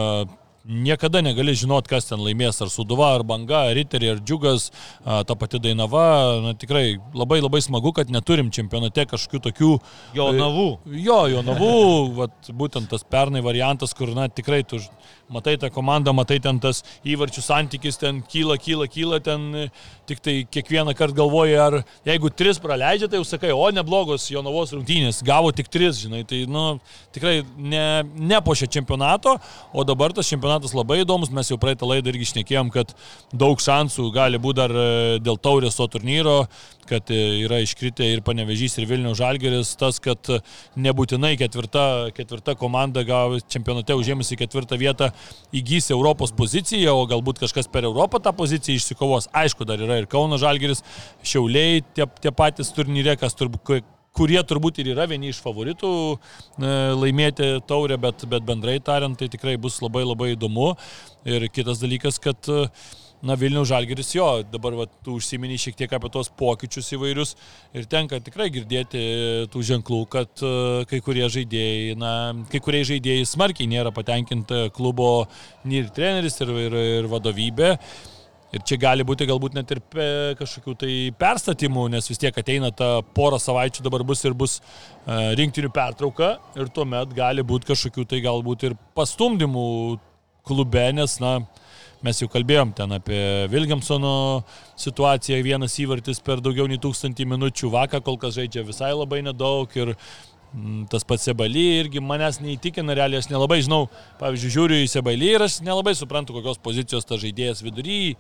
Niekada negali žinot, kas ten laimės, ar Sūduva, ar Banga, ar Riteriai, ar Džiugas, ta pati Dainava. Tikrai labai smagu, kad neturim čempionate kažkokių tokių... Jonavų. Jonavų, būtent tas pernai variantas, kur tikrai tu matai tą komandą, matai ten tas įvarčių santykis, ten kyla, ten tik tai kiekvieną kartą galvoji, ar jeigu 3 praleidžia, tai jau sakai, o neblogos Jonavos rungtynės, gavo tik 3, žinai, tai tikrai nepošia čempionato, o dabar tas čempionatas labai įdomus, mes jau praeitą laidą irgi šnekėjom, kad daug šansų gali būti dar dėl taurės to turnyro, kad yra iškritę ir Panevėžys, ir Vilniaus Žalgiris, tas, kad nebūtinai ketvirta komanda čempionate užėmusi 4 vietą įgys Europos poziciją, o galbūt kažkas per Europą tą poziciją išsikovos. Aišku, dar yra ir Kauno Žalgiris, Šiauliai, tie patys turnyre, kurie turbūt ir yra vieni iš favoritų laimėti taurę, bet bendrai tariant, tai tikrai bus labai įdomu. Ir kitas dalykas, kad Vilniaus Žalgiris dabar tu užsimeni šiek tiek apie tos pokyčius įvairius ir tenka tikrai girdėti tų ženklų, kad kai kurie žaidėjai smarkiai nėra patenkinti klubo ir treneris, ir vadovybė. Ir čia gali būti galbūt net ir kažkokių tai perstatymų, nes vis tiek ateina ta porą savaičių dabar bus rinktinių pertrauka ir tuomet gali būti kažkokių tai galbūt ir pastumdymų klube, nes mes jau kalbėjom ten apie Williamsono situaciją, vienas įvartis per daugiau nei 1000 minučių, Vaka kol kas žaidžia visai labai nedaug ir tas pats Sebaly irgi manęs neįtikina, realiai aš nelabai žinau, pavyzdžiui, žiūriu į Sebaly ir aš nelabai suprantu, kokios pozicijos tas žaidėjas vidury.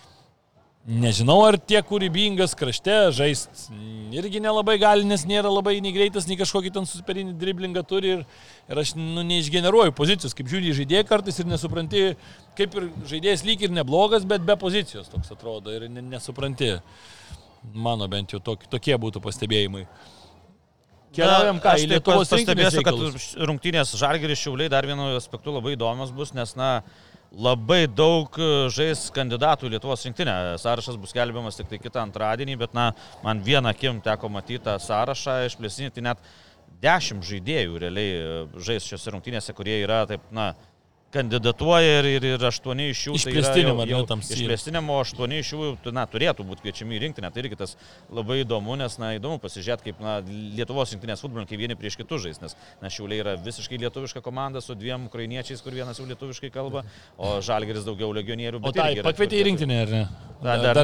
Nežinau, ar tiek kūrybingas krašte žaist irgi nelabai gali, nes nėra labai nei greitas, nei kažkokį ten superinį driblingą turi ir aš neišgeneruoju pozicijos, kaip žiūri žaidėjai kartais ir nesupranti, kaip ir žaidėjas lyg ir neblogas, bet be pozicijos toks atrodo ir nesupranti. Mano bent jau tokie būtų pastebėjimai. Keliaujam ką, į Lietuvos rinktinės reikalus. Kad rungtynės Žalgiris Šiauliai dar vienu aspektu labai įdomios bus, nes labai daug žais kandidatų į Lietuvos rinktinę. Sąrašas bus skelbiamas tik tai kitą antradienį, bet man vieną akim teko matyti tą sąrašą išplėstinį, tai net 10 žaidėjų realiai žais šiose rungtynėse, kurie yra taip, kandidatuoja ir 8 iš jų tai yra jau išplėstiniam, o 8 iš jų turėtų būti kviečiami į rinktinę. Tai irgi tas labai įdomu, nes įdomu pasižiūrėti, kaip Lietuvos rinktinės futbolininkai vieni prieš kitus žais, nes Šiauliai yra visiškai lietuviška komanda su 2 ukrainiečiais, kur vienas jau lietuviškai kalba, o Žalgiris daugiau legionierių. O tai pakvietė į rinktinę, ar ne? Dar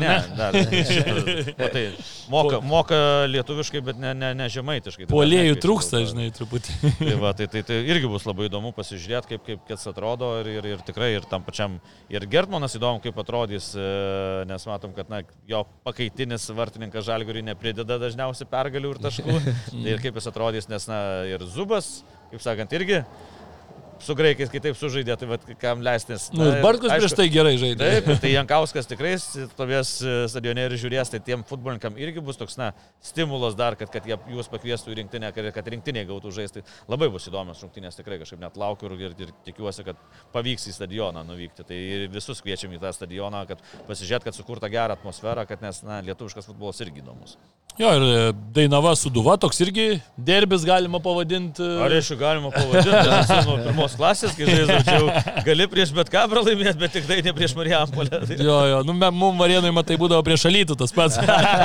ne. Tai moka lietuviškai, bet ne žemaitiškai. Puolėjų trūksta, žinai, truputį. Tai irgi bus labai įdomu pasižiūrėti, kaip kas atrodo. Ir tikrai ir tam pačiam ir Gertmanas įdomu, kaip atrodys, nes matom, kad jo pakaitinis vartininkas Žalgiriui neprideda dažniausiai pergalių ir taškų. Ir kaip jis atrodys, nes ir Zubas, kaip sakant, irgi su graikais kitaip sužaidė, tai kam leistis. Ir Bartkus prieš tai gerai žaidė. Taip, tai Jankauskas tikrai stovės stadione ir žiūrės, tai tiem futbolininkam irgi bus toks stimulas dar, kad juos pakviestų į rinktinę, kad rinktiniai gautų žaisti. Labai bus įdomios rungtynės, tikrai kažkaip net laukiu ir tikiuosi, kad pavyks į stadioną nuvykti. Tai visus kviečiam į tą stadioną, kad pasižiūrėt, kad sukurta gerą atmosferą, kad nes lietuviškas futbolas irgi įdomus. Jo, ir Dainava Sūduva, toks irgi derbis galima pavadinti. Ar aišku, galima pavadinti, nuo pirmos klasės, kai žaidžiau, gali prieš bet ką pralaimėti, bet tik tai ne prieš Marijampolę. Jo, mum Varėnui matai būdavo prieš Alytų tas pats.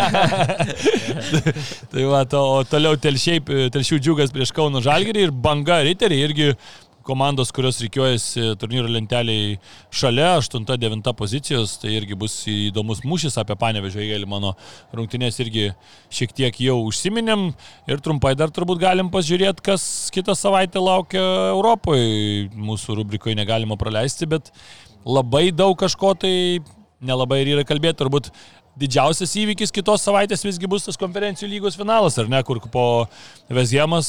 Tai o toliau Telšių Džiugas prieš Kauno Žalgirį ir Banga Riteriai irgi komandos, kurios reikiuojasi turnyro lenteliai šalia 8-9 pozicijos, tai irgi bus įdomus mūšis. Apie Panevėžio Jėgelį mano rungtynės irgi šiek tiek jau užsiminėm ir trumpai dar turbūt galim pažiūrėti, kas kitą savaitę laukia Europoje. Mūsų rubrikoje negalima praleisti, bet labai daug kažko tai nelabai ir yra kalbėti. Turbūt didžiausias įvykis kitos savaitės visgi bus tas konferencijų lygos finalas, ar ne, kur po Veziemas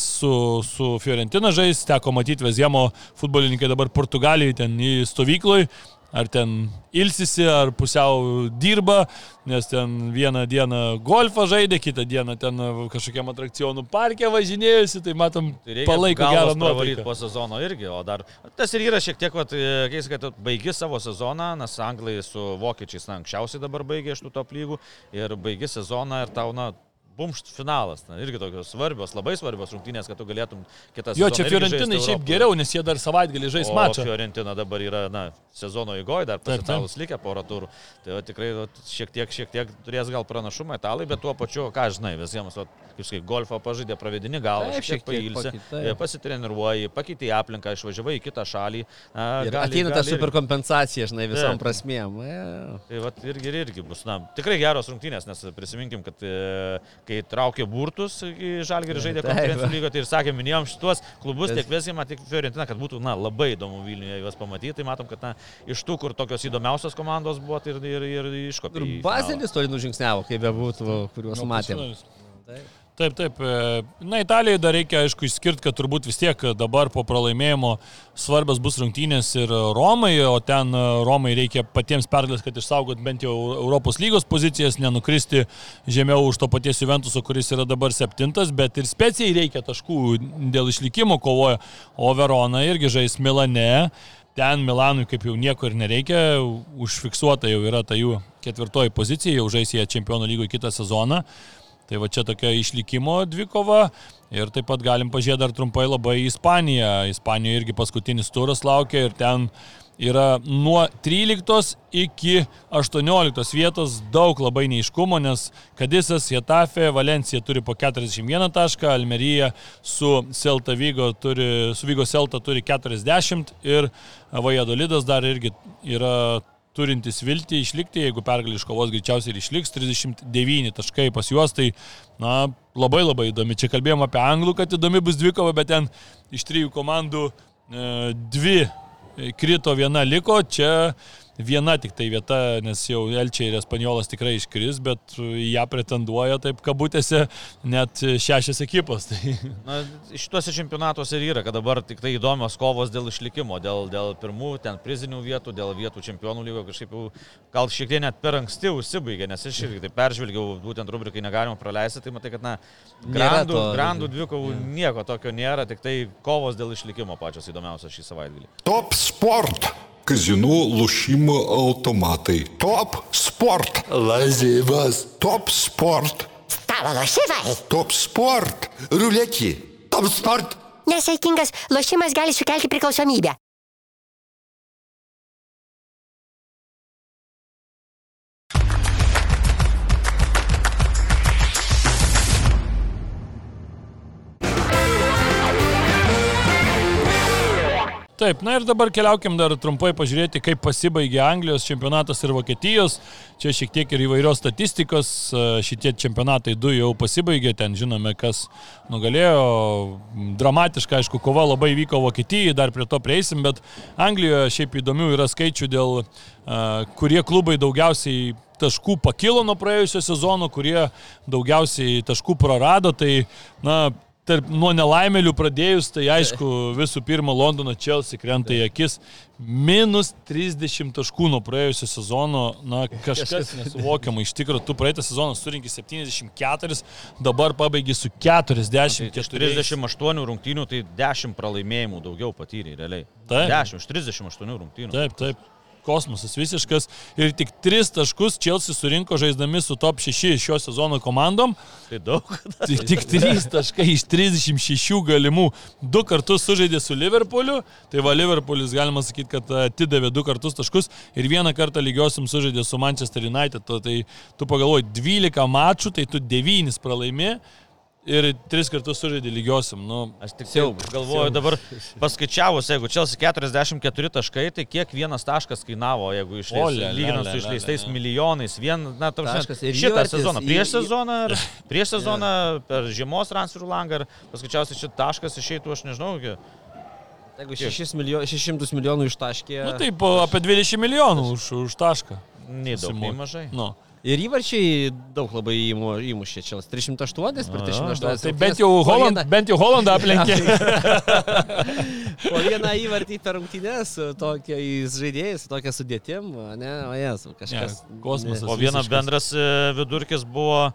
su Fiorentina žais, teko matyti Veziemo futbolininkai dabar Portugalijoje ten į stovykloj, ar ten ilsisi, ar pusiau dirba, nes ten vieną dieną golfą žaidė, kitą dieną ten kažkokiam atrakcionų parke važinėjusi, tai matom, palaiko gerą nuotaiką. Po sezono irgi, o dar tas ir yra šiek tiek, kad baigi savo sezoną, nes anglai su vokiečiais anksčiausiai dabar baigė iš tų top lygų ir baigi sezoną ir tau bumšt finalas, irgi tokios svarbios, labai svarbios rungtynės, kad tu galėtum kitą sezoną. Jo, čia Fiorentinai šiaip geriau, nes jie dar savaitgalį žais mačą. O Fiorentina dabar yra, sezono įgoje, dar pasitalus likę porą turų. Tai tikrai šiek tiek turės gal pranašumą italai, bet tuo pačiu, ką žinai, visiems, kaip sakai, golfą pažaidė, pravedini galą, šiek tiek pailsi, pasitreniruoji, pakeitė aplinką, išvažiavai į kitą šalį. Ir ateina ta superkompensacija, žinai, visom prasmėm. Tai irgi bus, tikrai geros rungtynės, nes prisiminkim, kad kai traukė burtus, Žalgiris žaidė konferencijų lygoje, tai ir sakė, minėjom šitos klubus, tiek Vezimą, tiek Fiorentina, kad būtų labai įdomu Vilniuje juos pamatyti, tai matom, kad iš tų, kur tokios įdomiausios komandos buvo, tai ir iškopė. Ir Bazelis toli nužingsniavo, kaip bebūtų, kuriuos matėm. Taip. Italijai dar reikia, aišku, išskirti, kad turbūt vis tiek dabar po pralaimėjimo svarbios bus rungtynės ir Romai, o ten Romai reikia patiems pergalės, kad išsaugot bent jau Europos lygos pozicijas, nenukristi žemiau už to paties Juventuso, kuris yra dabar 7, bet ir specijai reikia taškų dėl išlikimo kovoja, o Verona irgi žais Milane. Ten Milanui kaip jau nieko ir nereikia, užfiksuota jau yra ta jų 4 pozicija, jau žais jie Čempionų lygoje kitą sezoną. Tai va čia tokia išlikimo dvikova ir taip pat galim pažiūrėti dar trumpai labai į Ispaniją. Ispanijoje irgi paskutinis turas laukia ir ten yra nuo 13 iki 18 vietos daug labai neiškumo, nes Kadisas, Getafe, Valencija turi po 41 tašką, Almerija su Vigo Celta turi 40 ir Valladolidas dar irgi yra turintis viltį išlikti, jeigu pergalį iškovos greičiausiai ir išliks, 39 taškai pas juos, tai labai labai įdomi. Čia kalbėjom apie anglų, kad įdomi bus dvikova, bet ten iš 3 komandų 2 krito, 1 liko, čia viena tik tai vieta, nes jau Elčiai ir Espaniolas tikrai iškris, bet ją pretenduoja taip kabutėse net 6 ekipos. Tai... Šituose čempionatuose ir yra, kad dabar tik tai įdomios kovos dėl išlikimo, dėl pirmų ten prizinių vietų, dėl vietų čempionų lygo kažkaip jau gal šiek tiek net per anksti užsibaigė, nes aš irgi tai peržvelgiau, būtent rubrikai negalima praleisti, tai matai, kad grandų dvikovų nieko tokio nėra, tik tai kovos dėl išlikimo pačios įdomiausios šį savaitgalį. Top sport. Казино, лошимо, автоматы. Топ спорт. Лазивас. Топ спорт. Stalo lošimai. Топ спорт. Рулетки. Топ спорт. Nesaikingas lošimas gali sukelti priklausomybę. Taip, ir dabar keliaukim dar trumpai pažiūrėti, kaip pasibaigė Anglijos čempionatas ir Vokietijos. Čia šiek tiek ir įvairios statistikos, šitie čempionatai 2 jau pasibaigė, ten žinome, kas nugalėjo. Dramatiška, aišku, kova labai vyko Vokietijai, dar prie to prieisim, bet Anglijoje šiaip įdomių yra skaičių dėl kurie klubai daugiausiai taškų pakilo nuo praėjusio sezono, kurie daugiausiai taškų prarado, tai nuo nelaimėlių pradėjus, tai aišku, visų pirma, Londono Chelsea krenta į akis. Minus 30 taškų nuo praėjusio sezono, kažkas nesuvokiama. Iš tikrųjų, tu praeitą sezoną surinkį 74, dabar pabaigi su 44. Iš 38 rungtynių, tai 10 pralaimėjimų daugiau patyrė, realiai. Taip. 10 iš 38 rungtynių. Taip. Kosmosas visiškas. Ir tik 3 taškus Chelsea surinko žaisdami su top 6 šio sezono komandom. Tai daug. Tik 3 taškai iš 36 galimų. 2 kartus sužaidė su Liverpooliu. Tai va, Liverpoolis galima sakyti, kad atidavė 2 kartus taškus ir 1 kartą lygiosim sužaidė su Manchester United. Tai tu pagalvoji, 12 mačų, tai tu 9 pralaimi. Ir 3 kartus sužaidė lygiosim. Aš tik galvoju, dabar paskaičiavus, jeigu Chelsea 44 taškai, tai kiek vienas taškas kainavo, jeigu lyginant su išleistais milijonais. Šitą sezoną, prieš sezoną, per žiemos transferų langą, ir paskaičiausiai šitą taškas išeitų, aš nežinau, jeigu 600 milijonų ištaškė. Taip, apie 20 milijonų už tašką. Nei daug, nei mažai. Ir įvarčiai daug labai įmušė Chelsea. 308 per 308. Tai bent jau Holandą aplenkė. Po vieną įvartį per rungtynes, tokiais žaidėjais, tokia sudėtim, kažkas. Kosmosas. O vienas bendras vidurkis buvo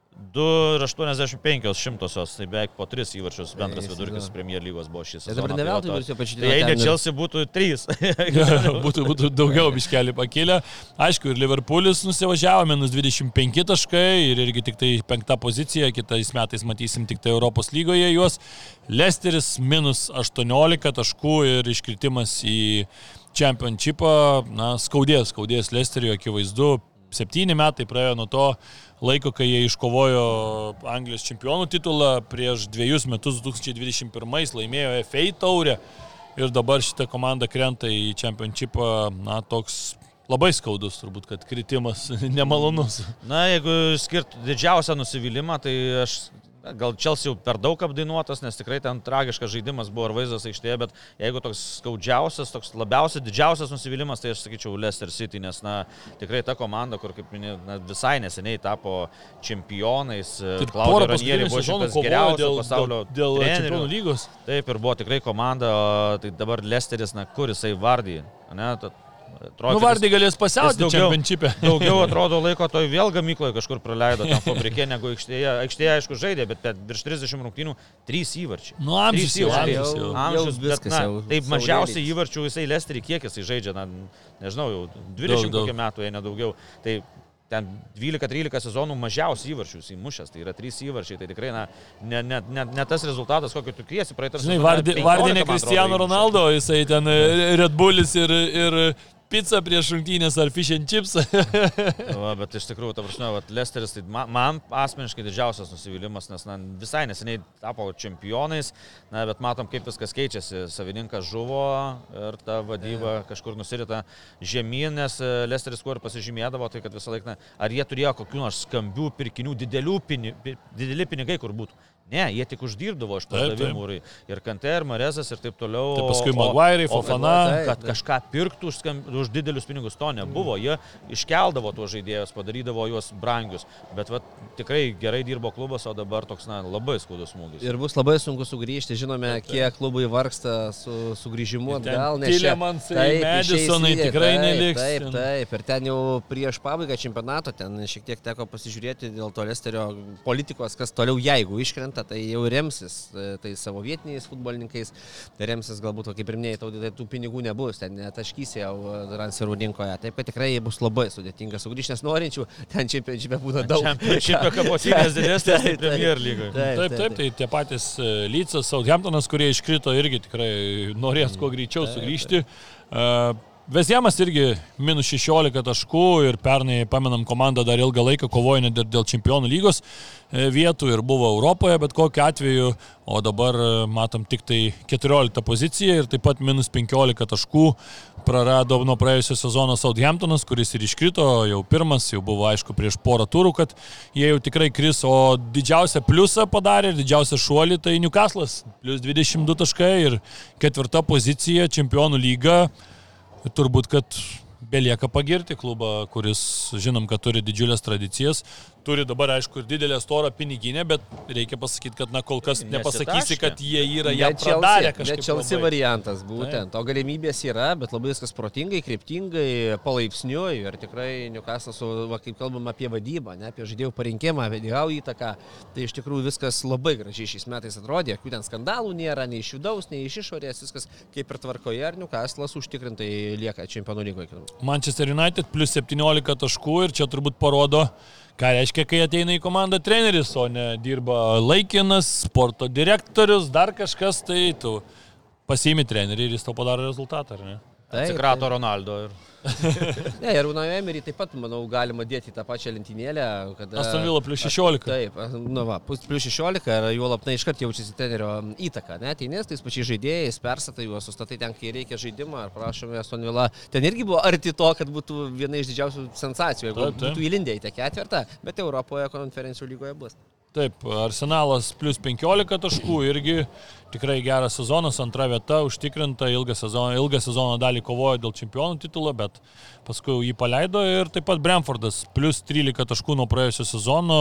2,85 šimtosios, tai beveik po 3 įvarčius bendras vidurkis Premier lygos buvo šis sezonas. Dabar ne veltui versijų pačiūdėjo. Tai jei Chelsea būtų 3. būtų daugiau biškelį pakilę. Aišku, ir Liverpoolis nusivažiavo, minus 25 taškai ir irgi tik tai 5 pozicija, kitais metais matysim tik tai Europos lygoje juos. Leicesteris minus 18 taškų ir iškritimas į Championshipą. Skaudės Leicesterio akivaizdu. 7 metai praėjo nuo to laiko, kai jie iškovojo Anglijos čempionų titulą, prieš 2 metus 2021 laimėjo FA taurę ir dabar šitą komandą krenta į Championshipą, toks labai skaudus turbūt, kad kritimas nemalonus. Jeigu skirtų didžiausią nusivylimą, tai aš gal Chelsea jau per daug apdainuotas, nes tikrai ten tragiškas žaidimas buvo ir vaizdas aikštėje, bet jeigu toks skaudžiausias, toks labiausiai didžiausias nusivylimas, tai aš sakyčiau Leicester City, nes tikrai ta komanda, kur kaip minėjau, visai neseniai tapo čempionais, Claudio Ranieri buvo šitas geriausias pasaulio čempionų lygos. Taip, ir buvo tikrai komanda, tai dabar Leicesteris, kur jisai vardyje, Vardai galės pasiauti Championship'e. Daugiau atrodo laiko toj vėl gamykloje kažkur praleido tam fabrike, negu aikštėje. Aikštėje aišku žaidė, bet virš 30 rungtynių 3 įvarčiai. Amžius jau. Amžius, bet taip mažiausiai įvarčių jisai Leicesterį kiek jisai žaidžia, nežinau, jau 20 kokie metų, jei nedaugiau. Tai ten 12-13 sezonų mažiausiai įvarčius įmušęs, tai yra 3 įvarčiai, tai tikrai ne tas rezultatas, kokio tu kviesi praeitą sezoną. Vardinė Cristiano Ronaldo, jisai ten Red Bullis ir pizza prieš rungtynės ar fish and chips. Bet iš tikrųjų, ta prasme, Leicesteris, tai man asmeniškai didžiausias nusivylimas, nes visai neseniai tapo čempionais, bet matom, kaip viskas keičiasi. Savininkas žuvo ir ta vadyba kažkur nusirita žemyn, nes Leicesteris kuo ir pasižymėdavo, tai kad visą laiką, ar jie turėjo kokių nors skambių pirkinių, dideli pinigai, kur būtų. Ne, jie tik uždirbdavo iš pardavimų ir Kanté, ir Marezas ir taip toliau. Tai paskui Maguire, Fofana. Kad kažką pirktų už didelius pinigus, to nebuvo. Jie iškeldavo tuos žaidėjus, padarydavo juos brangius. Bet tikrai gerai dirbo klubas, o dabar toks labai skaudus smūgis. Ir bus labai sunku sugrįžti. Žinome, kiek klubai vargsta su sugrįžimu atgal. Tilemansai, Madisonai tikrai neliks. Taip. Ir ten jau prieš pabaigą čempionato, ten šiek tiek teko pasižiūrėti dėl to Leicesterio politikos, kas toliau, jeigu iškrenta, tai jau remsis tai savo vietiniais futbolininkais, tai remsis galbūt, kaip ir minėjai, tai tų pinigų nebus, ten netaškysi jau transferų rinkoje, taip kad tikrai bus labai sudėtinga sugrįžti, nes norinčių ten čempionšipė būna daug. Čempionšipė kapotinės didesnės nei Premier lygoje. Taip, tai tie patys Leedsas, Southamptonas, kurie iškrito, irgi tikrai norės kuo greičiau sugrįžti. Vesjamas irgi minus 16 taškų ir pernai, pamenam, komanda dar ilgą laiką kovojo net dėl čempionų lygos vietų ir buvo Europoje, bet kokiu atveju, o dabar matom tik tai 14 poziciją ir taip pat minus 15 taškų prarado nuo praėjusio sezono Southamptonas, kuris ir iškrito, jau pirmas, jau buvo aišku prieš porą turų, kad jie jau tikrai kris, o didžiausią pliusą padarė ir didžiausią šuolį tai Newcastle'as, plus 22 taškai ir 4 pozicija čempionų lyga. Turbūt, kad belieka pagirti klubą, kuris žinom, kad turi didžiulės tradicijas. Turi dabar, aišku, ir didelę storą piniginę, bet reikia pasakyti, kad kol kas nepasakysi, kad jie yra ją pradarę kažkaip. Ne Chelsea variantas būtent. O galimybės yra, bet labai viskas protingai, kryptingai, palaipsniui. Ir tikrai Newcastle'as, kaip kalbam apie vadybą, ne, apie žaidėjų parinkimą, vedėjau įtaką, tai iš tikrųjų viskas labai gražiai šiais metais atrodė. Jokių ten skandalų nėra, nei iš vidaus, nei iš išorės, viskas kaip ir tvarkoje. Ir Newcastle'as užtikrintai lieka čempionų lygoje. Manchester United plus 17 taškų ir čia turbūt parodo, ką reiškia, kai ateina į komandą treneris, o ne dirba laikinas, sporto direktorius, dar kažkas, tai tu pasiimi trenerį ir jis tau padaro rezultatą, ar ne? Atsikrato Ronaldo ir... Ne, ir Unai Emery taip pat, manau, galima dėti į tą pačią lentynėlę. Aston Villa plus 16. Taip, plus 16 ir juolab iškart jaučiasi trenerio įtaka. Ateini, tais pačiais žaidėjais, perstatai juos, sustatai ten, kai reikia žaidimą, ar prašome Aston Villa. Ten irgi buvo arti to, kad būtų viena iš didžiausių sensacijų, jeigu būtų įlindę į tą ketvirtą, bet Europoje konferencijų lygoje bus. Taip, Arsenalas plus 15 taškų, irgi tikrai geras sezonas, antra vieta, užtikrinta, ilgą sezono dalį kovojo dėl čempionų titulo, bet paskui jį paleido ir taip pat Brentfordas plus 13 taškų nuo praėjusio sezono,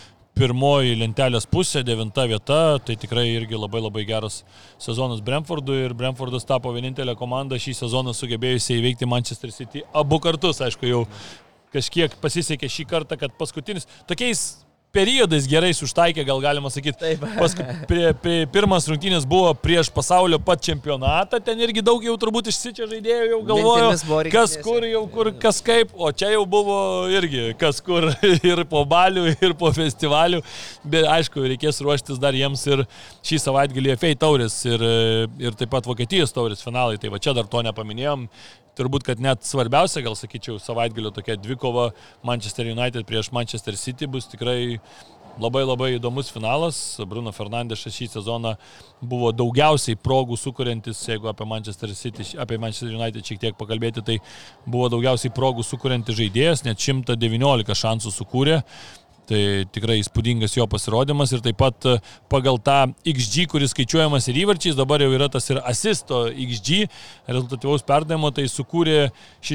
pirmoji lentelės pusė, 9 vieta, tai tikrai irgi labai geras sezonas Brentfordui ir Brentfordas tapo vienintelė komanda šį sezoną sugebėjusi įveikti Manchester City abu kartus, aišku, jau kažkiek pasisekė šį kartą, kad paskutinis tokiais periodais gerai užtaikė, gal galima sakyti. Pirmas rungtynės buvo prieš pasaulio pat čempionatą, ten irgi daug jau turbūt išsičia žaidėjų, jau galvojo, kas kur, jau kur, kas kaip, o čia jau buvo irgi kas kur ir po balių, ir po festivalių, bet aišku, reikės ruoštis dar jiems ir šį savaitgalį FA taurės ir taip pat Vokietijos taurės finalai, tai va čia dar to nepaminėjom. Turbūt, kad net svarbiausia, gal sakyčiau, savaitgalio tokia dvikova Manchester United prieš Manchester City bus tikrai labai įdomus finalas. Bruno Fernandešas šį sezoną buvo daugiausiai progų sukuriantis, jeigu apie Manchester United šiek tiek pakalbėti, tai buvo daugiausiai progų sukuriantis žaidėjas, net 119 šansų sukūrė. Tai tikrai įspūdingas jo pasirodymas ir taip pat pagal tą XG, kuris skaičiuojamas ir įvarčiais, dabar jau yra tas ir asisto XG, rezultatyvaus perdavimo, tai sukūrė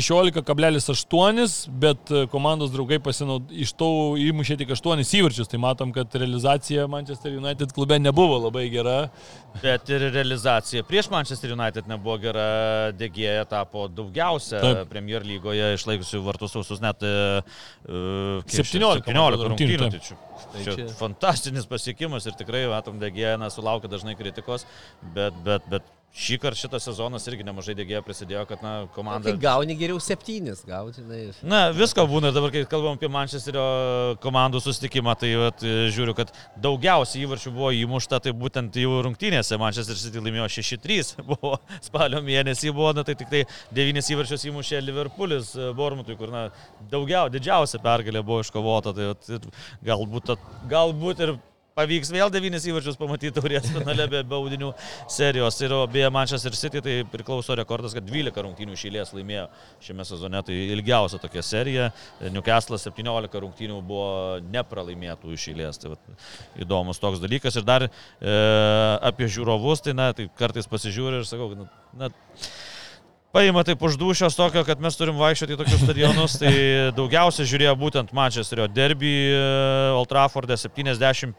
16,8, bet komandos draugai iš to įmušė tik 8 įvarčius, tai matom, kad realizacija Manchester United klube nebuvo labai gera. Bet ir realizacija prieš Manchester United nebuvo gera, De Gea tapo daugiausia Premier lygoje išlaikusių vartus sausus, net 17 rungtynių. Čia fantastinis pasiekimas ir tikrai, matom, De Gea sulaukia dažnai kritikos, bet šį kartą šitas sezonas irgi nemažai dėgėjo prisidėjo, kad komanda... Kai gauni geriau 7, gauti. Visko būna, dabar kai kalbam apie Mančesterio komandų susitikimą, tai žiūriu, kad daugiausiai įvarčių buvo įmušta, tai būtent jų rungtynėse Manchester City laimėjo 6-3, buvo spalio mėnesį buvo, tai tik tai 9 įvarčius įmušė Liverpoolis Bournemouthui, kur didžiausia pergalė buvo iškovota, tai galbūt ir pavyks vėl 9 įvarčius pamatyti taurės finale be baudinių serijos. Ir beje, Manchester City tai priklauso rekordas, kad 12 rungtynių iš eilės laimėjo šiame sezone. Tai ilgiausia tokia serija. Newcastle'as 17 rungtynių buvo nepralaimėtų iš eilės. Tai įdomus toks dalykas. Ir dar apie žiūrovus, tai kartais pasižiūriu ir sakau, paima taip už dūšios tokio, kad mes turim vaikščioti į tokius stadionus, tai daugiausia žiūrėjo būtent Manchesterio derbį Old Trafforde 75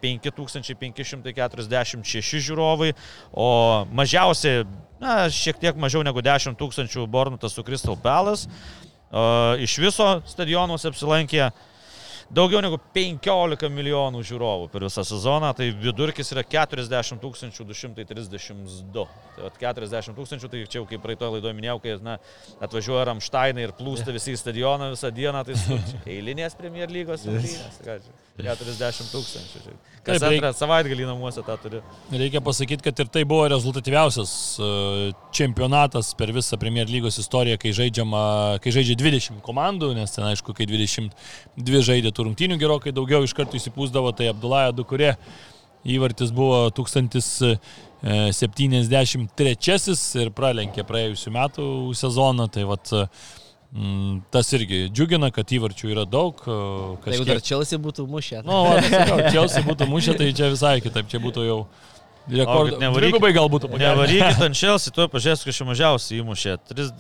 546 žiūrovai, o mažiausiai, šiek tiek mažiau negu 10 000 Bournemouthas su Crystal Palace. Iš viso stadionuose apsilankė daugiau negu 15 milijonų žiūrovų per visą sezoną, tai vidurkis yra 40 232. Tai 40 000, tai čia jau kaip praeitoje laidoje minėjau, kai atvažiuoja Ramšteinai ir plūsta visi į stadioną visą dieną, tai eilinės Premier lygos rungtynės. 40 000. Kas antrą savaitgalį namuose tą turi. Reikia pasakyti, kad ir tai buvo rezultatyviausias čempionatas per visą Premier lygos istoriją, kai žaidžia 20 komandų, nes ten aišku, kai 22 žaidė tų rungtynių gerokai daugiau iš kartų įsipūsdavo, tai Abdulaja Dukurė įvartis buvo 1073 ir pralenkė praėjusių metų sezoną, tai tas irgi džiugina, kad įvarčių yra daug. Tai jeigu dar Chelsea būtų mušę. Chelsea būtų mušę, tai čia visai kitaip, čia būtų jau dvigubai gal būtų pagelbėti. Nevarykit ant Chelsea, tuo pažiūrėsiu, kad mažiausiai įmušė.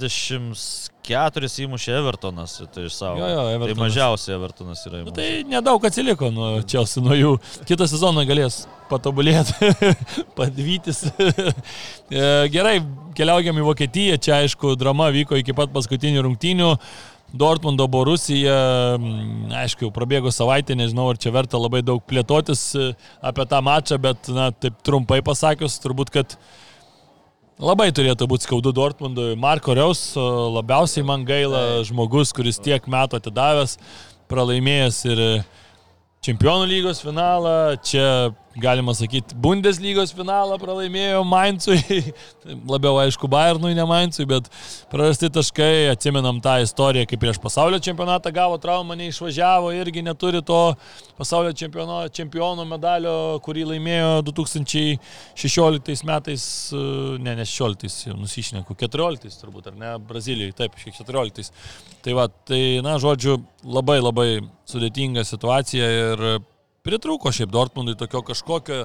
34 įmušė Evertonas, tai iš savo. Tai mažiausiai Evertonas yra įmušė. Tai nedaug atsiliko nuo Chelsea, nuo jų. Kitą sezoną galės patobulėti, padvytis. Gerai, keliaujam į Vokietiją. Čia aišku, drama vyko iki pat paskutinių rungtynių. Dortmundo Borusija, aišku, jau prabėgo savaitę, nežinau, ar čia verta labai daug plėtotis apie tą mačą, bet, taip trumpai pasakius, turbūt, kad labai turėtų būti skaudu Dortmundui. Marko Reus labiausiai man gaila, žmogus, kuris tiek metų atidavęs, pralaimėjęs ir Čempionų lygos finalą, čia galima sakyti Bundeslygos finalą pralaimėjo Mainzui, labiau aišku Bayernui, ne Mainzui, bet prarasti taškai, atsimenam tą istoriją, kaip prieš pasaulio čempionatą gavo traumą, neišvažiavo, irgi neturi to pasaulio čempiono medalio, kurį laimėjo 2016 metais, ne 16, jau nusišneku, 14 turbūt, ar ne, Brazilijai, taip, 14. Tai žodžiu, labai sudėtinga situacija ir pritrūko šiaip Dortmundui tokio kažkokio,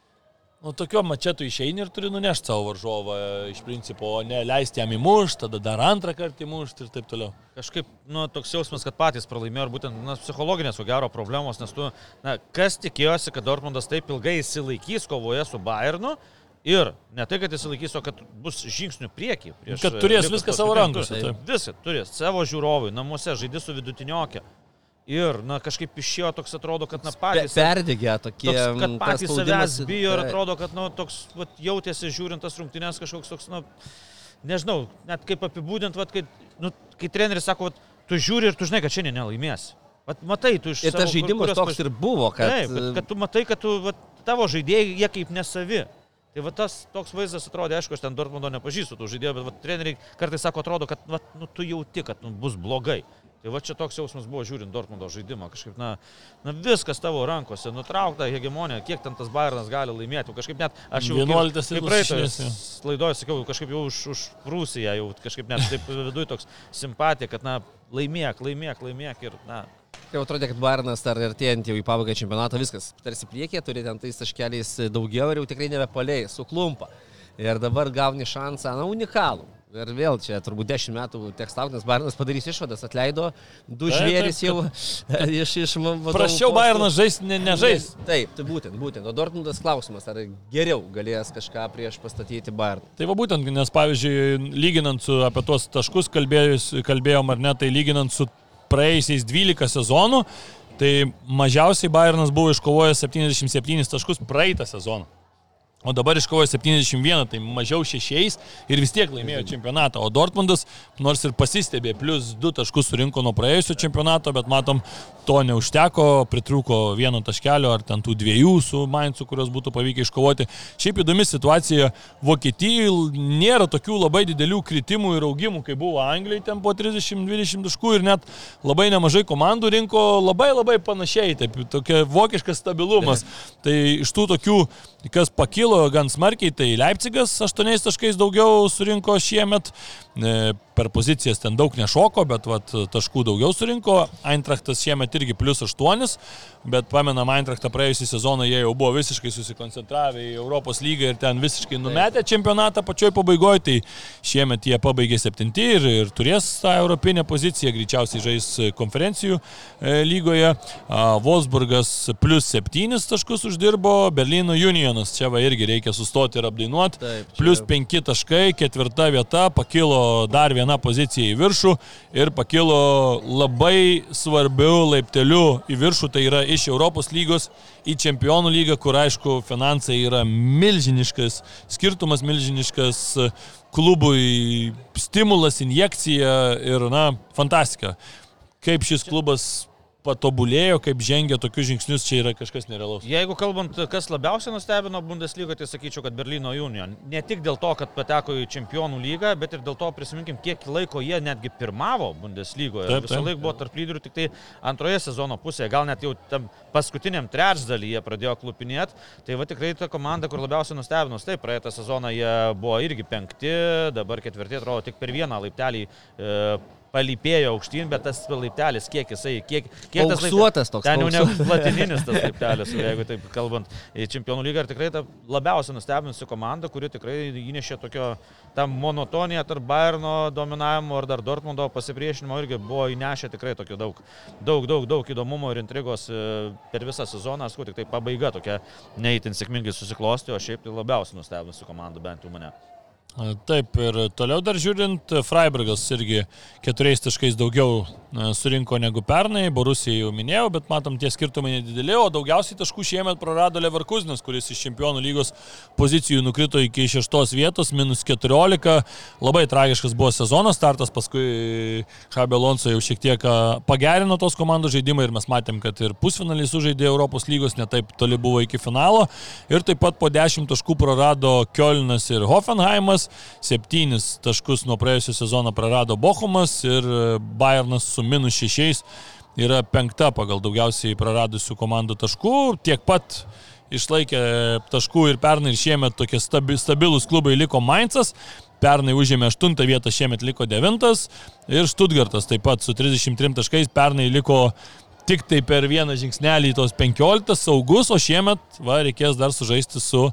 tokio mačetų išeini ir turi nunešti savo varžovą iš principo, o ne leisti jam įmušti, tada dar antrą kartą įmušti ir taip toliau. Kažkaip, toks jausmas, kad patys pralaimėjo ir būtent psichologinės, ko gero, problemos, nes kas tikėjosi, kad Dortmundas taip ilgai įsilaikys kovoje su Bayernu ir ne tai, kad įsilaikys, o kad bus žingsnių priekį. Kad turės viską savo rankose. Viską turės, savo žiūrovai, namuose žaidė su vidutiniokė. Ir, kažkaip išėjo toks atrodo, kad, patys... Perdegė tokie... Kad patys savęs bijo ir atrodo, kad, toks, jautėsi žiūrint tas rungtynes kažkoks toks, nežinau, net kaip apibūdint, kai treneris sako, tu žiūri ir tu žinai, kad šiandien nelaimėsi. Matai, tu iš savo... Ir tas žaidimas toks ir buvo, kad... Taip, kad tu matai, kad tavo žaidėjai, jie kaip nesavi. Tai tas toks vaizdas atrodė, aišku, aš ten Dortmundo nepažįstu tų žaidėjų, bet treneriai kartais sako, atrodo, kad tu jauti, kad bus blogai. Tai čia toks jausmas buvo žiūrint Dortmundo žaidimą, kažkaip, viskas tavo rankose, nutraukta hegemonija, kiek ten tas Bayernas gali laimėti, kažkaip net, aš jau kaip praeitoje laidoje sakiau, kažkaip jau už Prūsiją, jau kažkaip net taip viduje toks simpatija, kad, laimėk ir, Jau atrodė, kad Bayernas dar artėjant jau į pabaigą čempionatą, viskas tarsi priekė, turi ten tais taškeliais daugiau ir jau tikrai nebepaliai, suklumpa. Ir dabar gauni šansą, unikalų. Ir vėl čia turbūt 10 metų teks laukti, nes Bayernas padarys išvadas, atleido 2 žvėris jau iš vadovų. Prašiau Bayernas nežais. Taip, tai būtent. O Dortmundas klausimas, ar geriau galės kažką prieš pastatyti Bayerną. Tai būtent, nes pavyzdžiui, lyginant su apie tuos taškus kalbėjom ar ne, tai lyginant su praėjusiais 12 sezonų, tai mažiausiai Bayernas buvo iškovojęs 77 taškus praeitą sezoną. O dabar iškovojo 71, tai mažiau 6 ir vis tiek laimėjo čempionatą. O Dortmundas, nors ir pasistebė, plus 2 taškus surinko nuo praėjusio čempionato, bet matom, to neužteko, pritrūko 1 taškelio ar ten tų 2 su Mainzu, kurios būtų pavykę iškovoti. Šiaip įdomi situacija Vokietijoje, nėra tokių labai didelių kritimų ir augimų, kai buvo Anglijai, ten po 30-20 taškų ir net labai nemažai komandų rinko labai panašiai, taip, tokia vokiškas stabilumas. Tai iš tų tokių, kas pakilo gan smarkiai, tai Leipzigas 8 taškais daugiau surinko šiemet, per pozicijas ten daug nešoko, bet taškų daugiau surinko. Eintrachtas šiemet irgi plus 8, bet pamenam Eintrachtą praėjusį sezoną, jie jau buvo visiškai susikoncentravę į Europos lygą ir ten visiškai numetę čempionatą pačioj pabaigoje, tai šiemet jie pabaigė 7 ir turės tą europinę poziciją, greičiausiai žais konferencijų lygoje. Wolfsburgas plus 7 taškus uždirbo, Berlyno Unionas, čia va irgi reikia sustoti ir apdainuoti, plus 5 taškai, 4 vieta, pakilo dar viena pozicija į viršų ir pakilo labai svarbiu laipteliu į viršų, tai yra iš Europos lygos į Čempionų lygą, kur aišku finansai yra milžiniškas, skirtumas milžiniškas, klubui stimulas, injekcija ir fantastika. Kaip šis klubas patobulėjo, kaip žengia tokius žingsnius, čia yra kažkas nerealaus. Jeigu kalbant, kas labiausiai nustebino Bundeslygoje, tai sakyčiau, kad Berlyno Union. Ne tik dėl to, kad pateko į Čempionų lygą, bet ir dėl to, prisiminkim, kiek laiko jie netgi pirmavo Bundeslygoje. Visą laiką buvo tarp lyderių, tik tai antroje sezono pusėje, gal net jau tam paskutiniam trečdalyje pradėjo klupinėti. Tai va tikrai ta komanda, kur labiausiai nustebinus. Taip, praeitą sezoną jie buvo irgi 5, dabar 4, atrodo tik per vieną laiptelį palypėjo aukštyn, bet tas laiptelis, kiek tas laiptelis toks. Ten jau ne platininis tas laiptelis, jeigu taip kalbant, į Čempionų lygą ir tikrai ta labiausiai nustebinusi komanda, kuri tikrai įnešė tokio tam monotoniją tarp Bayerno dominavimo ar dar Dortmundo pasipriešinimo, irgi buvo įnešę tikrai tokio daug įdomumo ir intrigos per visą sezoną, tik tai pabaiga tokia neįtin sėkmingai susiklosti, o šiaip tai labiausiai nustebinusi komanda, bent jau mane. Taip, ir toliau dar žiūrint, Freiburgas irgi 4 taškais daugiau surinko negu pernai, Borusija jau minėjau, bet matom tie skirtumai nedideli, o daugiausiai taškų šiemet prarado Leverkusenas, kuris iš Čempionų lygos pozicijų nukrito iki 6 vietos, -14, labai tragiškas buvo sezono startas, paskui Xabi Alonso jau šiek tiek pagerino tos komandos žaidimą ir mes matėm, kad ir pusfinalį sužaidė Europos lygos, netaip toli buvo iki finalo, ir taip pat po 10 taškų prarado Kiolinas ir Hoffenheimas, 7 taškus nuo praėjusio sezono prarado Bochumas ir Bayernas su -6 yra 5 pagal daugiausiai praradusių komandų taškų. Tiek pat išlaikė taškų ir pernai ir šiemet tokie stabilūs klubai liko Mainzas. Pernai užėmė 8 vietą, šiemet liko 9 ir Stuttgartas taip pat su 33 taškais pernai liko tik tai per vieną žingsnelį į tos 15 saugus, o šiemet reikės dar sužaisti su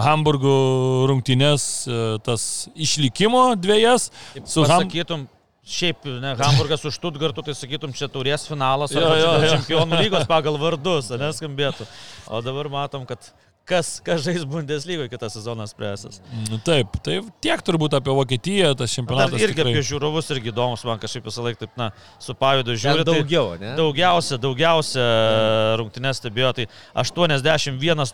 Hamburgu rungtynės tas išlikimo 2. Pasakytum, šiaip Hamburgas su Stuttgartu, tai sakytum, čia taurės finalas ar Čempionų lygos pagal vardus, neskambėtų. O dabar matom, kad kas žais Bundeslygoje kitą sezoną spręsis. Taip, tai tiek turbūt apie Vokietiją, tas čempionatas dar irgi tikrai. Apie žiūrovus irgi įdomus, man kažkaip visą laiką taip, su pavydu žiūri. Daugiau, ne? Daugiausia rungtynės stebėjo, tai 81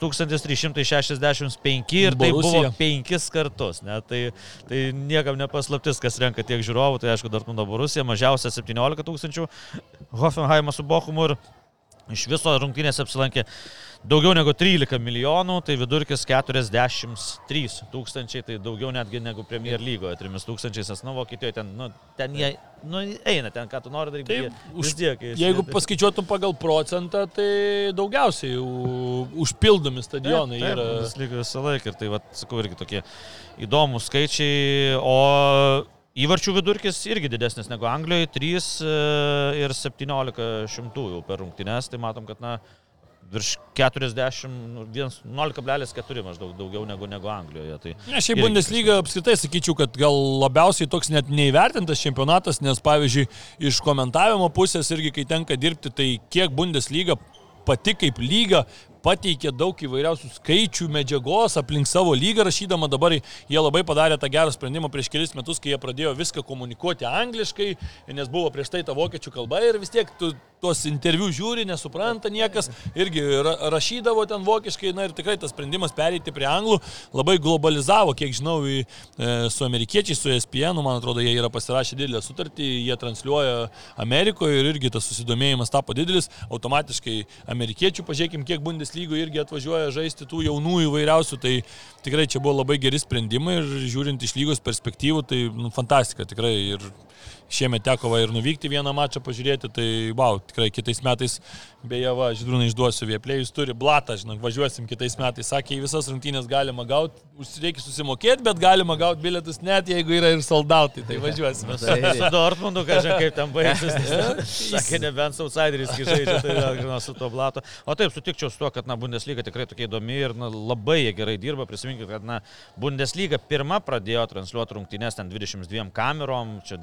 365 ir tai buvo 5 kartus. Ne? Tai niekam nepaslaptis, kas renka tiek žiūrovų, tai aišku, Dortmundo Borusija, mažiausia 17 000, Hoffenheimas su Bochumu ir iš viso rungtynės apsilankė daugiau negu 13 milijonų, tai vidurkis 43 000, tai daugiau netgi negu Premier lygoje 3 000, nes Vokietijoje ten jie eina, ten ką tu nori daryti. Jeigu paskaičiuotum pagal procentą, tai daugiausiai užpildomi stadionai yra. Taip, visą laiką ir tai, sakau, irgi tokie įdomūs skaičiai, o įvarčių vidurkis irgi didesnis negu Anglijoje, 3 ir 17 per rungtynes, tai matom, kad virš 0,4 maždaug daugiau negu Anglijoje. Tai šiaip Bundeslyga apskritai sakyčiau, kad gal labiausiai toks net neįvertintas čempionatas, nes pavyzdžiui iš komentavimo pusės irgi kai tenka dirbti, tai kiek Bundeslyga pati kaip lyga pateikė daug įvairiausių skaičių, medžiagos aplink savo lygą rašydama. Dabar jie labai padarė tą gerą sprendimą prieš kelis metus, kai jie pradėjo viską komunikuoti angliškai, nes buvo prieš tai ta vokiečių kalba ir vis tiek tuos interviu žiūri, nesupranta niekas, irgi rašydavo ten vokiškai, na ir tikrai tas sprendimas pereiti prie anglų labai globalizavo, kiek žinau, su amerikiečiais, su ESPN, man atrodo, jie yra pasirašę didelę sutartį, jie transliuoja Amerikoje ir irgi tas susidomėjimas tapo didelis, automatiškai amerikiečių, pažiūrėkim, kiek Bundeslygoje irgi atvažiuoja žaisti tų jaunų įvairiausių, tai tikrai čia buvo labai geri sprendimai ir žiūrint iš lygos perspektyvų, tai fantastika tikrai ir šiemet teko ir nuvykti vieną mačą pažiūrėti, tai wow, tikrai kitais metais, beje, va, Žydrūnai išduosiu, Vieplėjus turi blatą, žinok, važiuosim kitais metais, sakė, į visas rungtynės galima gauti, reikia susimokėti, bet galima gauti bilietus net, jeigu yra ir soldautai, tai važiuosim. Su Dortmundu, kažkaip kaip ten baigsis, sakė, nebent outsideris, kai žaidžia, tai vėl su to blato. O taip, sutikčiau su tuo, kad Bundesliga tikrai tokia įdomi ir labai gerai dirba, prisiminkit, kad Bundesliga pirma pradėjo transliuoti rungtynės ten 22 kamerom, čia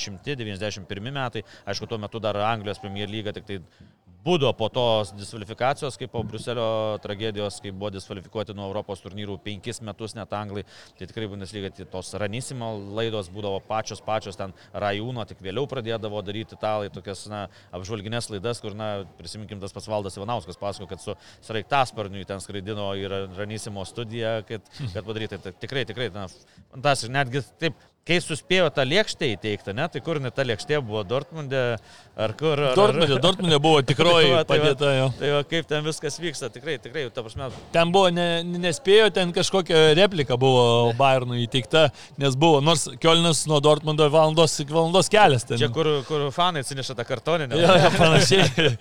90-91 metai, aišku, tuo metu dar Anglijos Premier lyga tik tai būdo po tos diskvalifikacijos, kaip po Briuselio tragedijos, kai buvo diskvalifikuoti nuo Europos turnyrų 5 metus net anglai, tai tikrai Bundesliga tos Ranissimo laidos būdavo pačios ten Rajūno, tik vėliau pradėdavo daryti italai tokias apžvalginės laidas, kur, prisiminkim, tas pats Valdas Ivanauskas pasako, kad su Sraigtasparniu ten skraidino į Ranissimo studiją, kad padaryti. Tai tikrai, fantastiškai, netgi taip. Kai suspėjo tą lėkštę įteikti, tai kur ne ta lėkštė buvo, Dortmunde ar kur? Dortmunde buvo tikroji padėta jo. Tai va, kaip ten viskas vyksta, tikrai, ta prasme. Ten buvo, nespėjo, ten kažkokia replika buvo Bayernui įteikta, nes buvo, nors Kiolinas nuo Dortmundo valandos kelias ten. Čia kur fanai atsineša tą kartoninę. Ja, panašiai.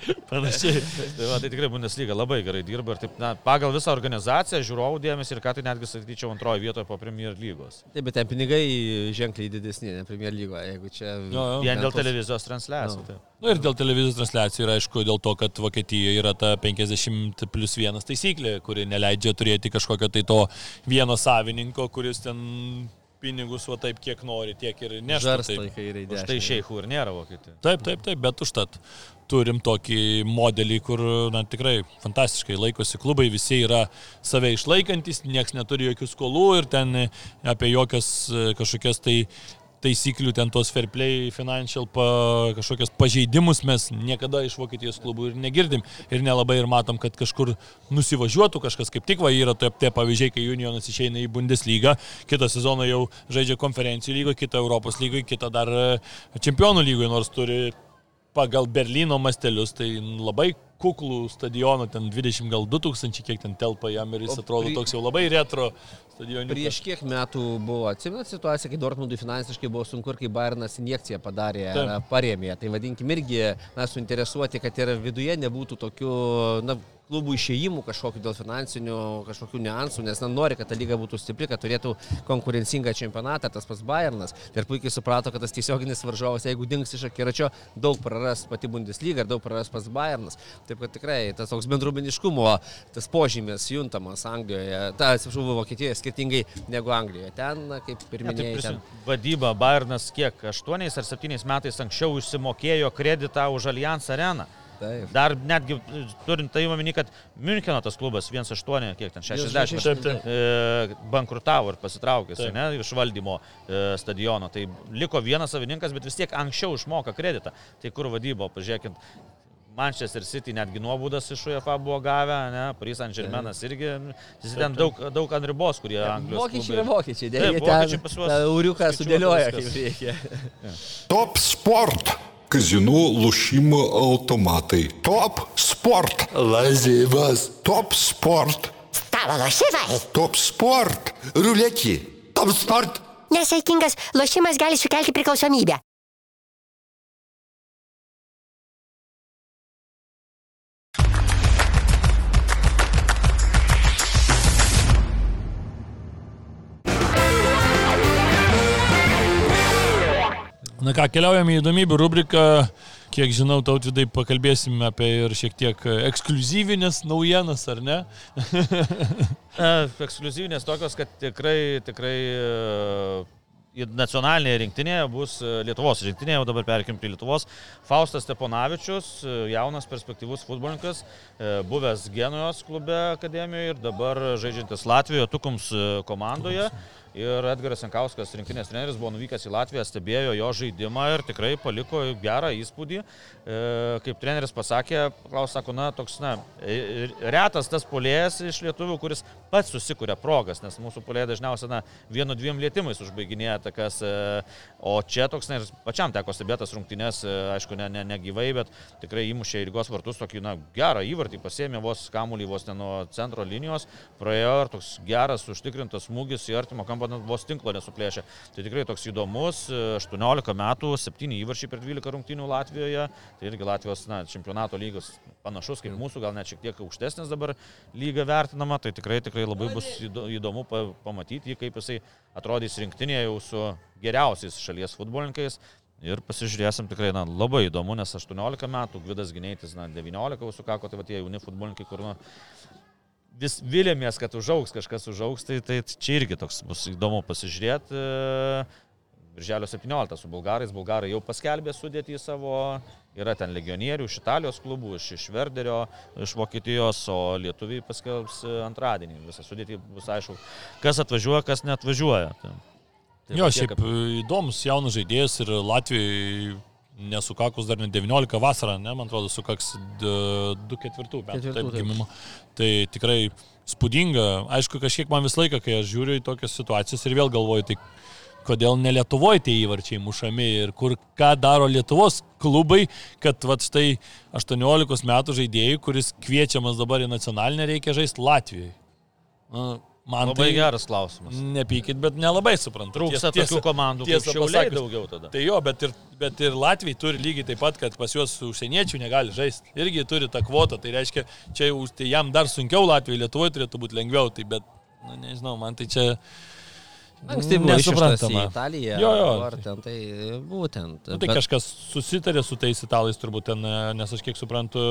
Tai tikrai Bundesliga labai gerai dirba ir taip, pagal visą organizaciją, žiūrovų dėmesį ir ką tai netgi sakyčiau antroje vietoje po Premier lygos. Taip, bet ten pinigai ženkliai didesni, ne Premier lygoje, jeigu čia... Vien dėl televizijos transliacijų. Ir dėl televizijos transliacijų ir aišku dėl to, kad Vokietijoje yra ta 50+1 taisyklė, kuri neleidžia turėti kažkokio tai to vieno savininko, kuris ten pinigus va taip kiek nori, tiek ir nešta. Už tai šeichų ir nėra Vokietijoje. Taip, bet užtat turim tokį modelį, kur tikrai fantastiškai laikosi klubai, visi yra save išlaikantis, nieks neturi jokių skolų ir ten apie jokias kažkokias tai taisyklių, ten tos fair play, financial kažkokias pažeidimus mes niekada iš Vokietijos klubų ir negirdim ir nelabai ir matom, kad kažkur nusivažiuotų kažkas, kaip tik va yra tie pavyzdžiai, kai Unionas išeina į Bundeslygą, kitą sezoną jau žaidžia konferencijų lygoje, kitą Europos lygoje, kitą dar čempionų lygoje, nors turi pagal Berlyno mastelius, tai labai kuklų stadioną, ten 22 tūkstančių, kiek ten telpa jam ir jis atrodo toks jau labai retro stadioniukas. Prieš kiek metų buvo, atsimenat situaciją, kai Dortmundui finansiškai buvo sunku ir kai Bayernas injekciją padarė, parėmė. Tai vadinkim irgi suinteresuoti, kad ir viduje nebūtų tokių klubų išėjimų kažkokių dėl finansinių kažkokių niuansų, nes nori, kad ta lyga būtų stipri, kad turėtų konkurencingą čempionatą, tas pats Bayernas. Ir puikiai suprato, kad tas tiesioginis varžovas, jeigu dings iš akiračio, daug praras pati Bundesliga ir daug praras pats Bayernas. Taip kad tikrai tas toks bendruomeniškumo, tas požymis juntamas Anglijoje, atsiprašau, Vokietijoje skirtingai negu Anglijoje. Ten, kaip ir minėjai, ten. Vadyba Bayernas kiek 8 ar 7 metais anksčiau išsimokėjo kreditą už Allianz areną. Taip. Dar netgi turint tai omeny, kad Müncheno tas klubas 1,8, kiek ten 60 bankrutavo ir pasitraukė iš valdymo stadiono. Tai liko vienas savininkas, bet vis tiek anksčiau išmoka kreditą. Tai kur vadyba, pažiūrėkit, Manchester City netgi nuobaudas iš UEFA buvo gavę, Paris Saint-Germainas irgi, ten daug ant ribos, kurie Anglijos klubai. Vokiečiai yra vokiečiai, dėlė ten uriuką sudėlioja, kaip reikia. Топ спорт. Казино, лошимо, автоматы. Топ спорт. Лазивас. Топ спорт. Stalo lošimai. Топ спорт. Ruletį. Top sport. Nesaikingas lošimas gali sukelti priklausomybę. Na ką, keliaujame į įdomybių rubriką. Kiek žinau, Tautvydai, pakalbėsime apie ir šiek tiek ekskliuzyvinės naujienas, ar ne? Ekskliuzyvinės tokios, kad tikrai nacionalinėje rinktinėje bus Lietuvos rinktinėje, jau dabar perkim prie Lietuvos. Faustas Steponavičius, jaunas perspektyvus futbolininkas, buvęs Genujos klube akademijoje ir dabar žaidžiantis Latvijoje, Tukums komandoje. Ir Edgaras Jankauskas, rinktinės treneris, buvo nuvykęs į Latviją, stebėjo jo žaidimą ir tikrai paliko gerą įspūdį. Kaip treneris pasakė, sako, toks, retas tas puolėjas iš lietuvių, kuris pats susikuria progas, nes mūsų puolėjai dažniausiai 1-2 lietimais užbaiginėja takas, o čia toks, pačiam teko stebėtas rungtynės, aišku, ne gyvai, bet tikrai įmušė į Rygos vartus tokį, gerą įvartį, pasėmė vos kamuolį vos nuo centro linijos, praėjo ir toks geras, užtikrintas smūgis į artimo kampą, vos tinklo nesuplėšė. Tai tikrai toks įdomus, 18 metų, 7 įvarčiai per 12 rungtynių Latvijoje, tai irgi Latvijos čempionato lygos panašus kaip mūsų, gal net šiek tiek aukštesnis dabar lyga vertinama, tai tikrai labai bus įdomu pamatyti, kaip jisai atrodys rinktinėje jau su geriausiais šalies futbolininkais. Ir pasižiūrėsim tikrai, labai įdomu, nes 18 metų, Gvidas Gineitis, 19 sukako, tai tie jauni futbolininkai, kur vis vilėmės, kad kažkas užaugs, tai čia irgi toks bus įdomu pasižiūrėti. Birželio 17 su bulgarais, bulgarai jau paskelbė sudėtį savo, yra ten legionierių iš Italijos klubų, iš Verderio, iš Vokietijos, o lietuviai paskelbs antradienį. Visą sudėtį bus aišku, kas atvažiuoja, kas neatvažiuoja. Jo, šiaip įdomus jaunas žaidėjas ir Latvijai nesukakus dar 19 vasarą, man atrodo, sukaks 2-4 metų, taip gimimo. Tai tikrai spūdinga. Aišku, kažkiek man visą laiką, kai aš žiūriu į tokias situacijas ir vėl galvoju, tai kodėl ne Lietuvoje tie įvarčiai mušami ir ką daro Lietuvos klubai, kad štai 18 metų žaidėjai, kuris kviečiamas dabar į nacionalinę, reikia žaisti Latvijoje. Man labai geras klausimas. Nepykit, bet nelabai suprantu. Trūksta tokių komandų, kaip Šiauliai daugiau tada. Tai jo, bet ir Latvijai turi lygiai taip pat, kad pas juos užsieniečių negali žaisti. Irgi turi tą kvotą, tai reiškia, čia tai jam dar sunkiau Latvijai, Lietuvoje turėtų būti lengviau, tai bet, nežinau, man tai čia anksti buvo išrinktas į Italiją, ar ten tai būtent. Tai kažkas susitarė su tais italais turbūt ten, nes aš kiek suprantu,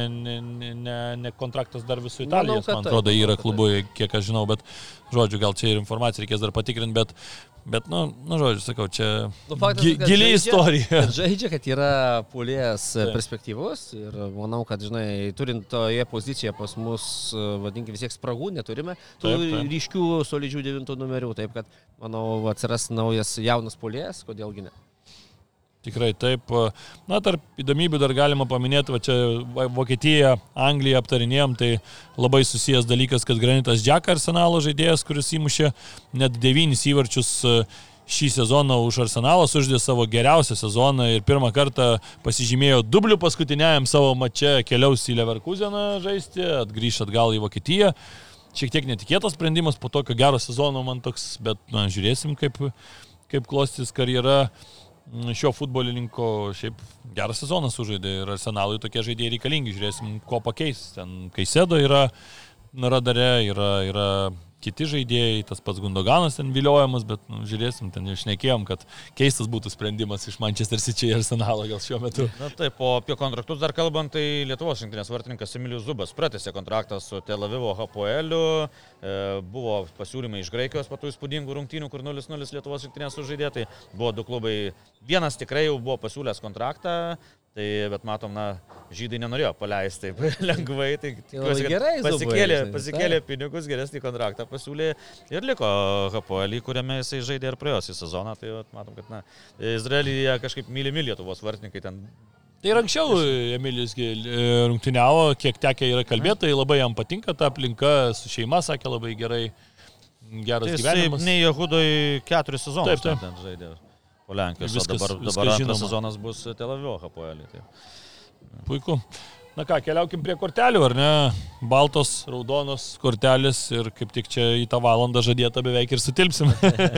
ne kontraktas dar visų Italijos, man atrodo, yra klubui, kiek aš žinau, bet žodžiu, gal čia ir informaciją reikės dar patikrinti, bet žodžiu, sakau, čia gili istorija. Žaidžia, kad yra puolėjas perspektyvus ir manau, kad, turint toje pozicijoje pas mus, vadinkime, vis tiek spragų neturime, tų ryškių, solidžių 9 numerių, taip kad, manau, atsiras naujas jaunas puolėjas, kodėlgi ne. Tikrai taip. Tarp įdomybių dar galima paminėti, čia Vokietiją, Angliją aptarinėjom, tai labai susijęs dalykas, kad Granitas Džeka Arsenalo žaidėjas, kuris įmušė net 9 įvarčius šį sezoną už Arsenalą, sužaidė savo geriausią sezoną ir pirmą kartą pasižymėjo dublių paskutiniajam savo mače, keliaus į Leverkuseną žaisti, atgrįš atgal į Vokietiją. Šiek tiek netikėtas sprendimas po tokio gero sezono man toks, bet žiūrėsim, kaip klostys karjera. Šio futbolininko šiaip gerą sezoną sužaidė ir Arsenalui tokie žaidėjai reikalingi, žiūrėsim, ko pakeis. Ten Kaisedo yra radare, yra kiti žaidėjai, tas pats Gundoganas ten viliojamas, bet žiūrėsim, ten išnekėjom, kad keistas būtų sprendimas iš Manchester City ir Arsenalo gal šiuo metu. Taip, o apie kontraktus dar kalbant, tai Lietuvos rinktinės vartininkas Emilijus Zubas pratęsė kontraktą su Tel Avivo Hapoeliu, buvo pasiūlymai iš Graikijos po tų įspūdingų rungtynių, kur 0-0 Lietuvos rinktinės sužaidė, tai buvo 2 klubai, vienas tikrai jau buvo pasiūlęs kontraktą, bet matom, žydai nenorėjo paleisti taip lengvai, tai pasikėlė pinigus, geresnį kontraktą pasiūlė ir liko Hapoelį, kuriame jisai žaidė ir praėjusį sezoną, tai matom, kad Izraelyje kažkaip mylimi Lietuvos vartininkai ten. Tai ir anksčiau Emilijus rungtyniavo, kiek tekę yra kalbėti, tai labai jam patinka ta aplinka, su šeima sakė labai gerai, geras gyvenimas. Jisai Jehudoj 4 sezonus ten žaidė. Po Lenkijos, o dabar antras sezonas bus Tel Avivo Hapoelį. Puiku. Keliaukim prie kortelių, ar ne? Baltos, raudonos kortelės ir kaip tik čia į tą valandą žadėtą beveik ir sutilpsim.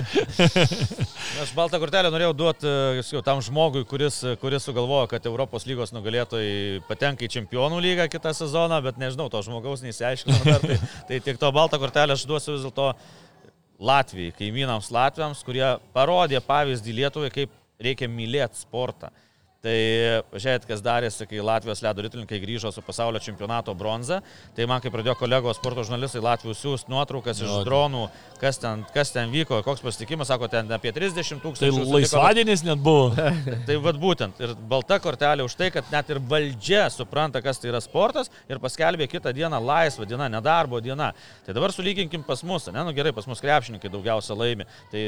Aš baltą kortelę norėjau duoti tam žmogui, kuris sugalvojo, kad Europos lygos nugalėtojai patenka į čempionų lygą kitą sezoną, bet nežinau, to žmogaus neįsiaiškinau dar, tai tiek to baltą kortelę aš duosiu vis dėlto Latvijai, kaimynams Latviams, kurie parodė pavyzdį Lietuvai, kaip reikia mylėti sportą. Tai žiūrėt, kas darėsi, kai Latvijos ledo ritulininkai grįžo su pasaulio čempionato bronza. Tai man, kai pradėjo kolegos sporto žurnalistai Latvijos siūs nuotraukas iš dronų, kas ten vyko, koks pasitikimas, sako, ten apie 30 000. Tai laisvadienis net buvo. Tai vad būtent. Ir balta kortelė už tai, kad net ir valdžia supranta, kas tai yra sportas ir paskelbė kitą dieną laisvą dieną, nedarbo dieną. Tai dabar sulyginkim pas mus, ne, nu gerai, pas mus krepšininkai daugiausia laimi. Tai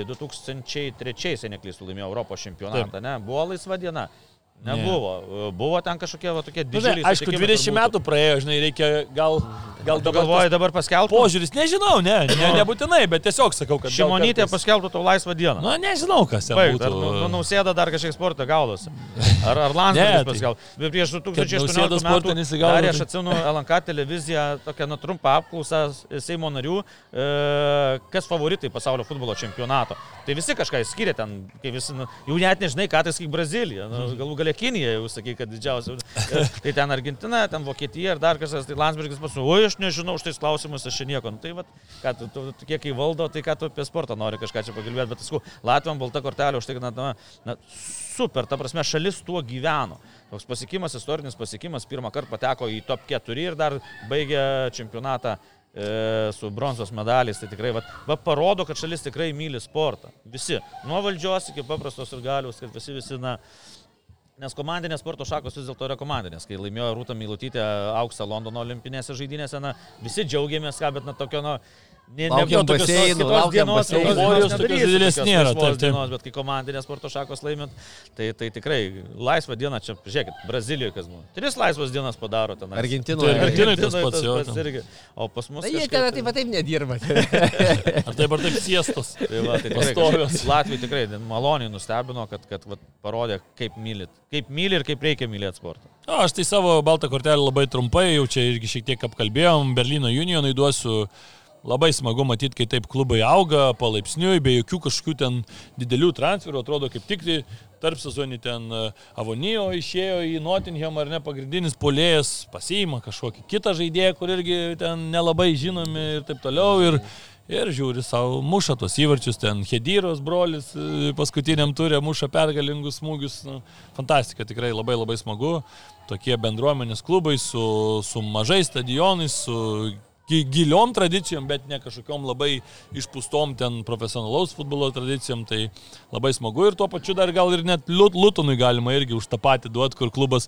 2003, jei neklystu, laimėjo Europos čempionatą, ne, buvo laisva diena. Nebuvo. Buvo ten kažkokie tokie didžiuliai. Aišku, 20 metų praėjo, žinai, reikia gal galvoji dabar paskelbti. Požiūris, nežinau, nebūtinai, bet tiesiog sakau, kad Šimonytė paskelbtų tau laisvą dieną. Nu, nežinau, kas ten būtų. Ar Nausėda dar kažkiek sportą gaudosi. Ar Landsbergis paskelbtų. Prieš 2018 metų dar aš atsimenu LNK televiziją tokią trumpą apklausą Seimo narių, kas favoritai pasaulio futbolo čempionato. Tai visi kažką skiria ten, kai visi, jau net nežinai, ką tai kaip Brazilija. Galų galia Kinija, jau sakai, kad didžiausia. Tai ten Argentina, ten Vokietija ir dar kažkas, tai Landsbergis pasakė, oi, aš nežinau šitais klausimus, aš čia nieko. Nu, tai vat, ką tu kiek įvaldo, tai ką tu apie sportą nori kažką čia pagalbėti, bet sakau, Latvijam balta kortelė už tai, kad na, super, ta prasme, šalis tuo gyveno. Toks pasiekimas, istorinis pasiekimas, pirmą kartą pateko į top 4 ir dar baigė čempionatą su bronzos medaliais, tai tikrai va parodo, kad šalis tikrai myli sportą. Visi, nuo valdžios iki paprastos ir galius, kad visi, na, nes komandinės sporto šakos vis dėlto yra komandinės. Kai laimėjo Rūta Meilutytė auksą Londono olimpinėse žaidynėse, na, visi džiaugiamės, ką, bet na, tokio, na, laukiam baseinų, laukiam baseinų. Euforijos tokios didelės nėra. Bet kai komandinės sporto šakos laimint, tai tikrai laisvą dieną čia, žiūrėkit, Brazilijoje kas buvo. 3 laisvos dienas padaro ten. Argentinoje tas pats jo. O pas mus... Jie ten taip nedirba. Ar taip siestos. Tai tikrai, Latvija tikrai maloniai nustebino, kad parodė, kaip myli ir kaip reikia mylėti sportą. Aš tai savo baltą kortelę labai trumpai, jau čia irgi šiek tiek apkalbėjom, Berlyno Unionui duosiu. Labai smagu matyti, kai taip klubai auga palaipsniui, be jokių kažkokių ten didelių transferų, atrodo kaip tik tarp sezonį ten Avonijo išėjo į Nottingham ar ne, pagrindinis puolėjas pasiima kažkokį kitą žaidėją, kur irgi ten nelabai žinomi ir taip toliau ir žiūri savo, muša tos įvarčius, ten Hediros brolis paskutiniam turė muša pergalingus smūgius, fantastika, tikrai labai labai smagu, tokie bendruomenės klubai su mažais stadionais, su giliom tradicijom, bet ne kažkokiom labai išpūstom ten profesionalaus futbolo tradicijom, tai labai smagu ir tuo pačiu dar gal ir net Lutonui galima irgi už tą patį duoti, kur klubas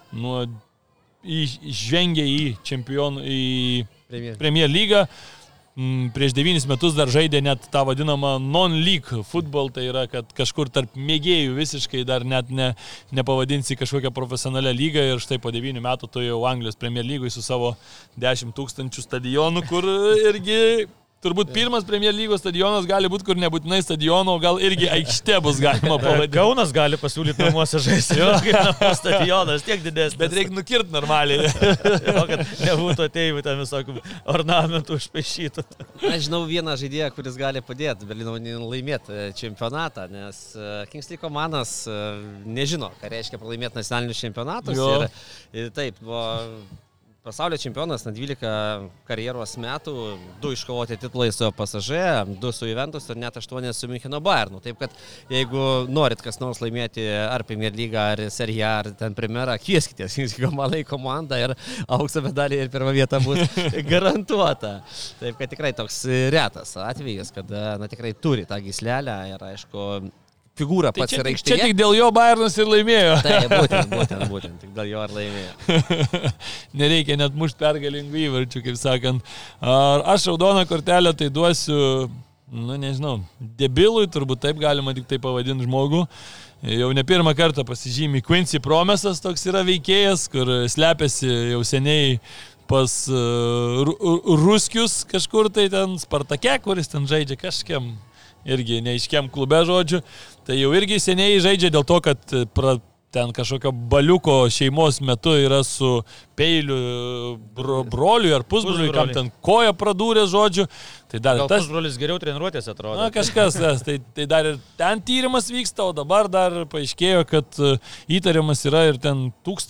žvengia į čempionų, į Premier lygą. Prieš 9 metus dar žaidė net tą vadinamą non-league futbol, tai yra, kad kažkur tarp mėgėjų visiškai dar net nepavadinsi kažkokią profesionalią lygą ir štai po 9 metų tu jau Anglijos Premier lygoj su savo 10 000 stadionų, kur irgi turbūt pirmas Premier lygos stadionas gali būti, kur nebūtinai stadiono, o gal irgi aikštė bus galima pavadinti. Kaunas gali pasiūlyti namuose žaisti, stadionas tiek didesnis. Bet reikia nukirti normaliai. Kad nebūtų atėjimų ten visokių ornamentų užpaišytų. Aš žinau vieną žaidėją, kuris gali padėti Berlyno laimėti čempionatą, nes Kingsley Comanas nežino, ką reiškia pralaimėti nacionalinius čempionatus. Ir taip, buvo pasaulio čempionas na 12 karjeros metų, 2 iškovoti titulai su PSG, 2 su Juventus ir net 8 su Müncheno Bayernu. Taip kad jeigu norit kas nors laimėti ar Premier lygą, ar Serie A, ar ten Primerą, kvieskitės Comanai komandą ir aukso medalį ir pirmą vietą bus garantuota. Taip kad tikrai toks retas atvejis, kad na, tikrai turi tą gyslelę ir aišku, figūra pats yra aikštėje. Čia tik dėl jo Bayernas ir laimėjo. Taip, būtent, tik dėl jo ir laimėjo. Nereikia net mušti pergalingų įvarčių, kaip sakant. Aš raudoną kortelę tai duosiu, nu nežinau, debilui, turbūt taip galima tik tai pavadinti žmogų. Jau ne pirmą kartą pasižymi Quincy Promesas, toks yra veikėjas, kur slepiasi jau seniai pas Ruskius kažkur tai ten Spartake, kuris ten žaidžia kažkiam. Irgi neiškiam klube žodžiu, tai jau irgi seniai žaidžia dėl to, kad ten kažkokio baliuko šeimos metu yra su peiliu broliui ar pusbroliui, kam ten koja pradūrė žodžiu, Tai dar Gal tas... pusbrolis geriau treniruotės atrodo. Na, kažkas, tai dar ir ten tyrimas vyksta, o dabar dar paaiškėjo, kad įtariamas yra ir ten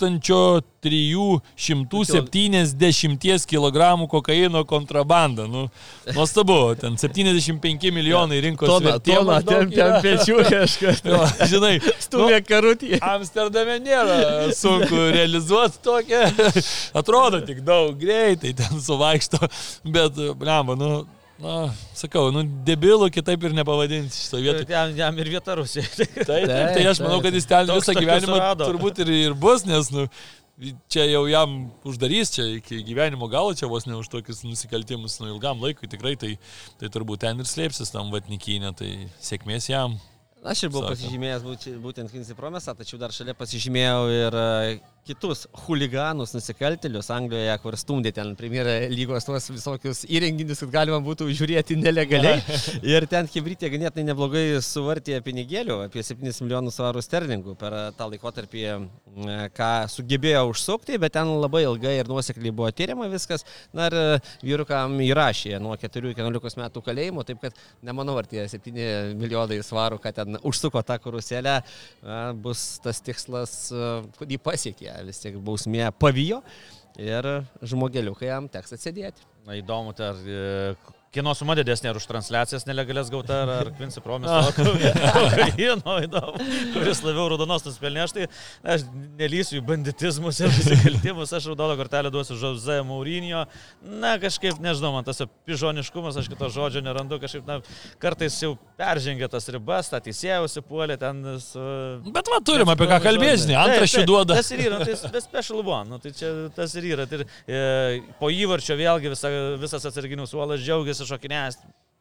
1370 kg kokaino kontrabanda. Nu, nuostabu, ten 75 milijonai rinkos vertė. Tona, ten pečių kažkas. Žinai, Stumė karutį. Amsterdame nėra sunku realizuoti tokią. Atrodo tik daug greitai ten suvaikšto, bet, blemba, na, sakau, debilų kitaip ir nepavadinti šitą vietą. Jam ir vieta Rusija. Tai aš manau, kad jis ten Toks visą tokius gyvenimą surado. turbūt ir bus, nes, čia jau jam uždarys, čia iki gyvenimo galo, čia vos ne už tokius nusikaltimus, ilgam laikui tikrai, tai turbūt ten ir slėpsis tam vatnikynė, tai sėkmės jam. Aš ir buvau pasižymėjęs būtent Quincy Promesą, tačiau dar šalia pasižymėjau ir kitus huliganus, nusikaltėlius Anglijoje, kur stumdė ten Premier lygos tuos visokius įrenginius, kad galima būtų žiūrėti nelegaliai. Ir ten Chebrytė ganėtinai neblogai suvartė pinigėlių, apie 7 milijonus svarų sterlingų per tą laikotarpį, ką sugebėjo užsukti, bet ten labai ilgai ir nuosekliai buvo tyriama viskas. Na ir vyrukam įrašė nuo 4 iki 11 metų kalėjimo, taip kad nemanau, ar tie 7 milijonai svarų, kad ten užsuko tą karuselę, bus tas tikslas, kurį pasiekė. Vis tiek bausmė pavijo ir žmogeliukai jam teks atsėdėti. Na įdomu, ar kieno suma didesnė, ar už transliacijas nelegalias gauta, ar Quincy Promeso kokaino, įdomu, kuris labiau raudonos nuspelnė. Aš nelysiu į banditizmus ir nusikaltimus, aš raudoną kortelę duosiu Jose Mourinho. Na, kažkaip, nežinau, man tas pižoniškumas, aš kito žodžio nerandu, kažkaip, kartais jau peržengė tas ribas, tą teisėją užsipuolė ten su... Bet va, turim apie ką kalbėti, antraščių duoda. Tas ir yra, tai special one, tai čia tas ir yra. Po įvarčio vėlgi visas atsarginių suolas džiaugiasi šokinės.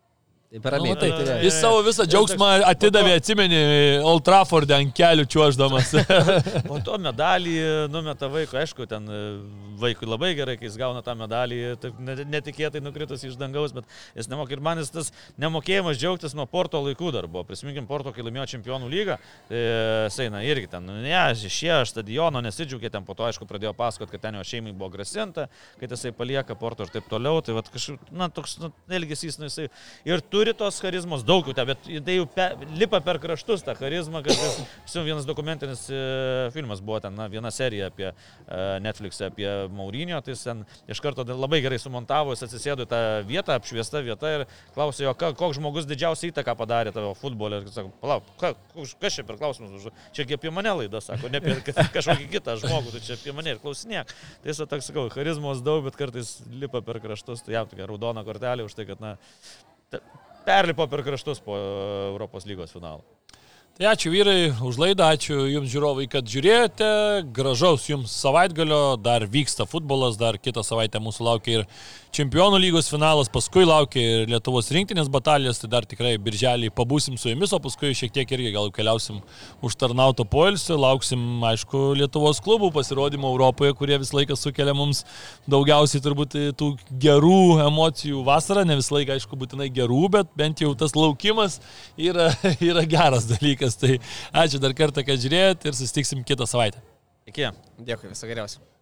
Jis savo visą džiaugsmą atidavė, atsimeni, Old Trafford'e ant kelių čiuoždamas. Po to medalį numeta vaikui, aišku, ten vaikui labai gerai, kai jis gauna tą medalį, netikėtai nukritus iš dangaus, bet jis nemokė. Ir man jis tas nemokėjimas džiaugtis nuo Porto laikų dar buvo. Prisiminkim, Porto, kai laimėjo Čempionų lygą, Seina irgi ten, išėjo stadiono, nesidžiaugė, ten po to, aišku, pradėjo pasakoti, kad ten jo šeimai buvo grasinta, kad jisai palieka Porto ir taip toliau. Tai va, kažkaip, toks elgesys, jisai ir turi tos charizmos daug jau, bet tai jau lipa per kraštus tą charizmą, kad vienas dokumentinis filmas buvo ten, viena serija apie Netflix, apie Mourinho, tai jis ten iš karto labai gerai sumontavo, jis atsisėdo į tą vietą, apšviesta vieta ir klausė jo, koks žmogus didžiausią įtaką padarė tavo futbolą. Ir sako, palauk, kas čia per klausimus? Čia apie mane laida, sako, ne apie kažkokį kitą žmogų, tai čia apie mane ir klausinėk. Tai jis toks, sakau, charizmos daug, bet kartais lipa per kraštus, tai jam tokia raudona kortelė už tai, kad, perlipo per kraštus po Europos lygos finalo. Tai ačiū vyrai už laidą, ačiū jums žiūrovai, kad žiūrėjote, gražaus jums savaitgalio, dar vyksta futbolas, dar kitą savaitę mūsų laukia ir Čempionų lygos finalas, paskui laukia ir Lietuvos rinktinės batalijas, tai dar tikrai birželį pabūsim su jumis, o paskui šiek tiek irgi gal keliausim užtarnauto poilsio, lauksim, aišku, Lietuvos klubų pasirodymų Europoje, kurie visą laiką sukelia mums daugiausiai turbūt tų gerų emocijų vasarą, ne visą laiką, aišku, būtinai gerų, bet bent jau tas laukimas yra geras dalykas. Tai ačiū dar kartą, kad žiūrėjot ir susitiksim kitą savaitę. Iki. Dėkui, viso geriausio.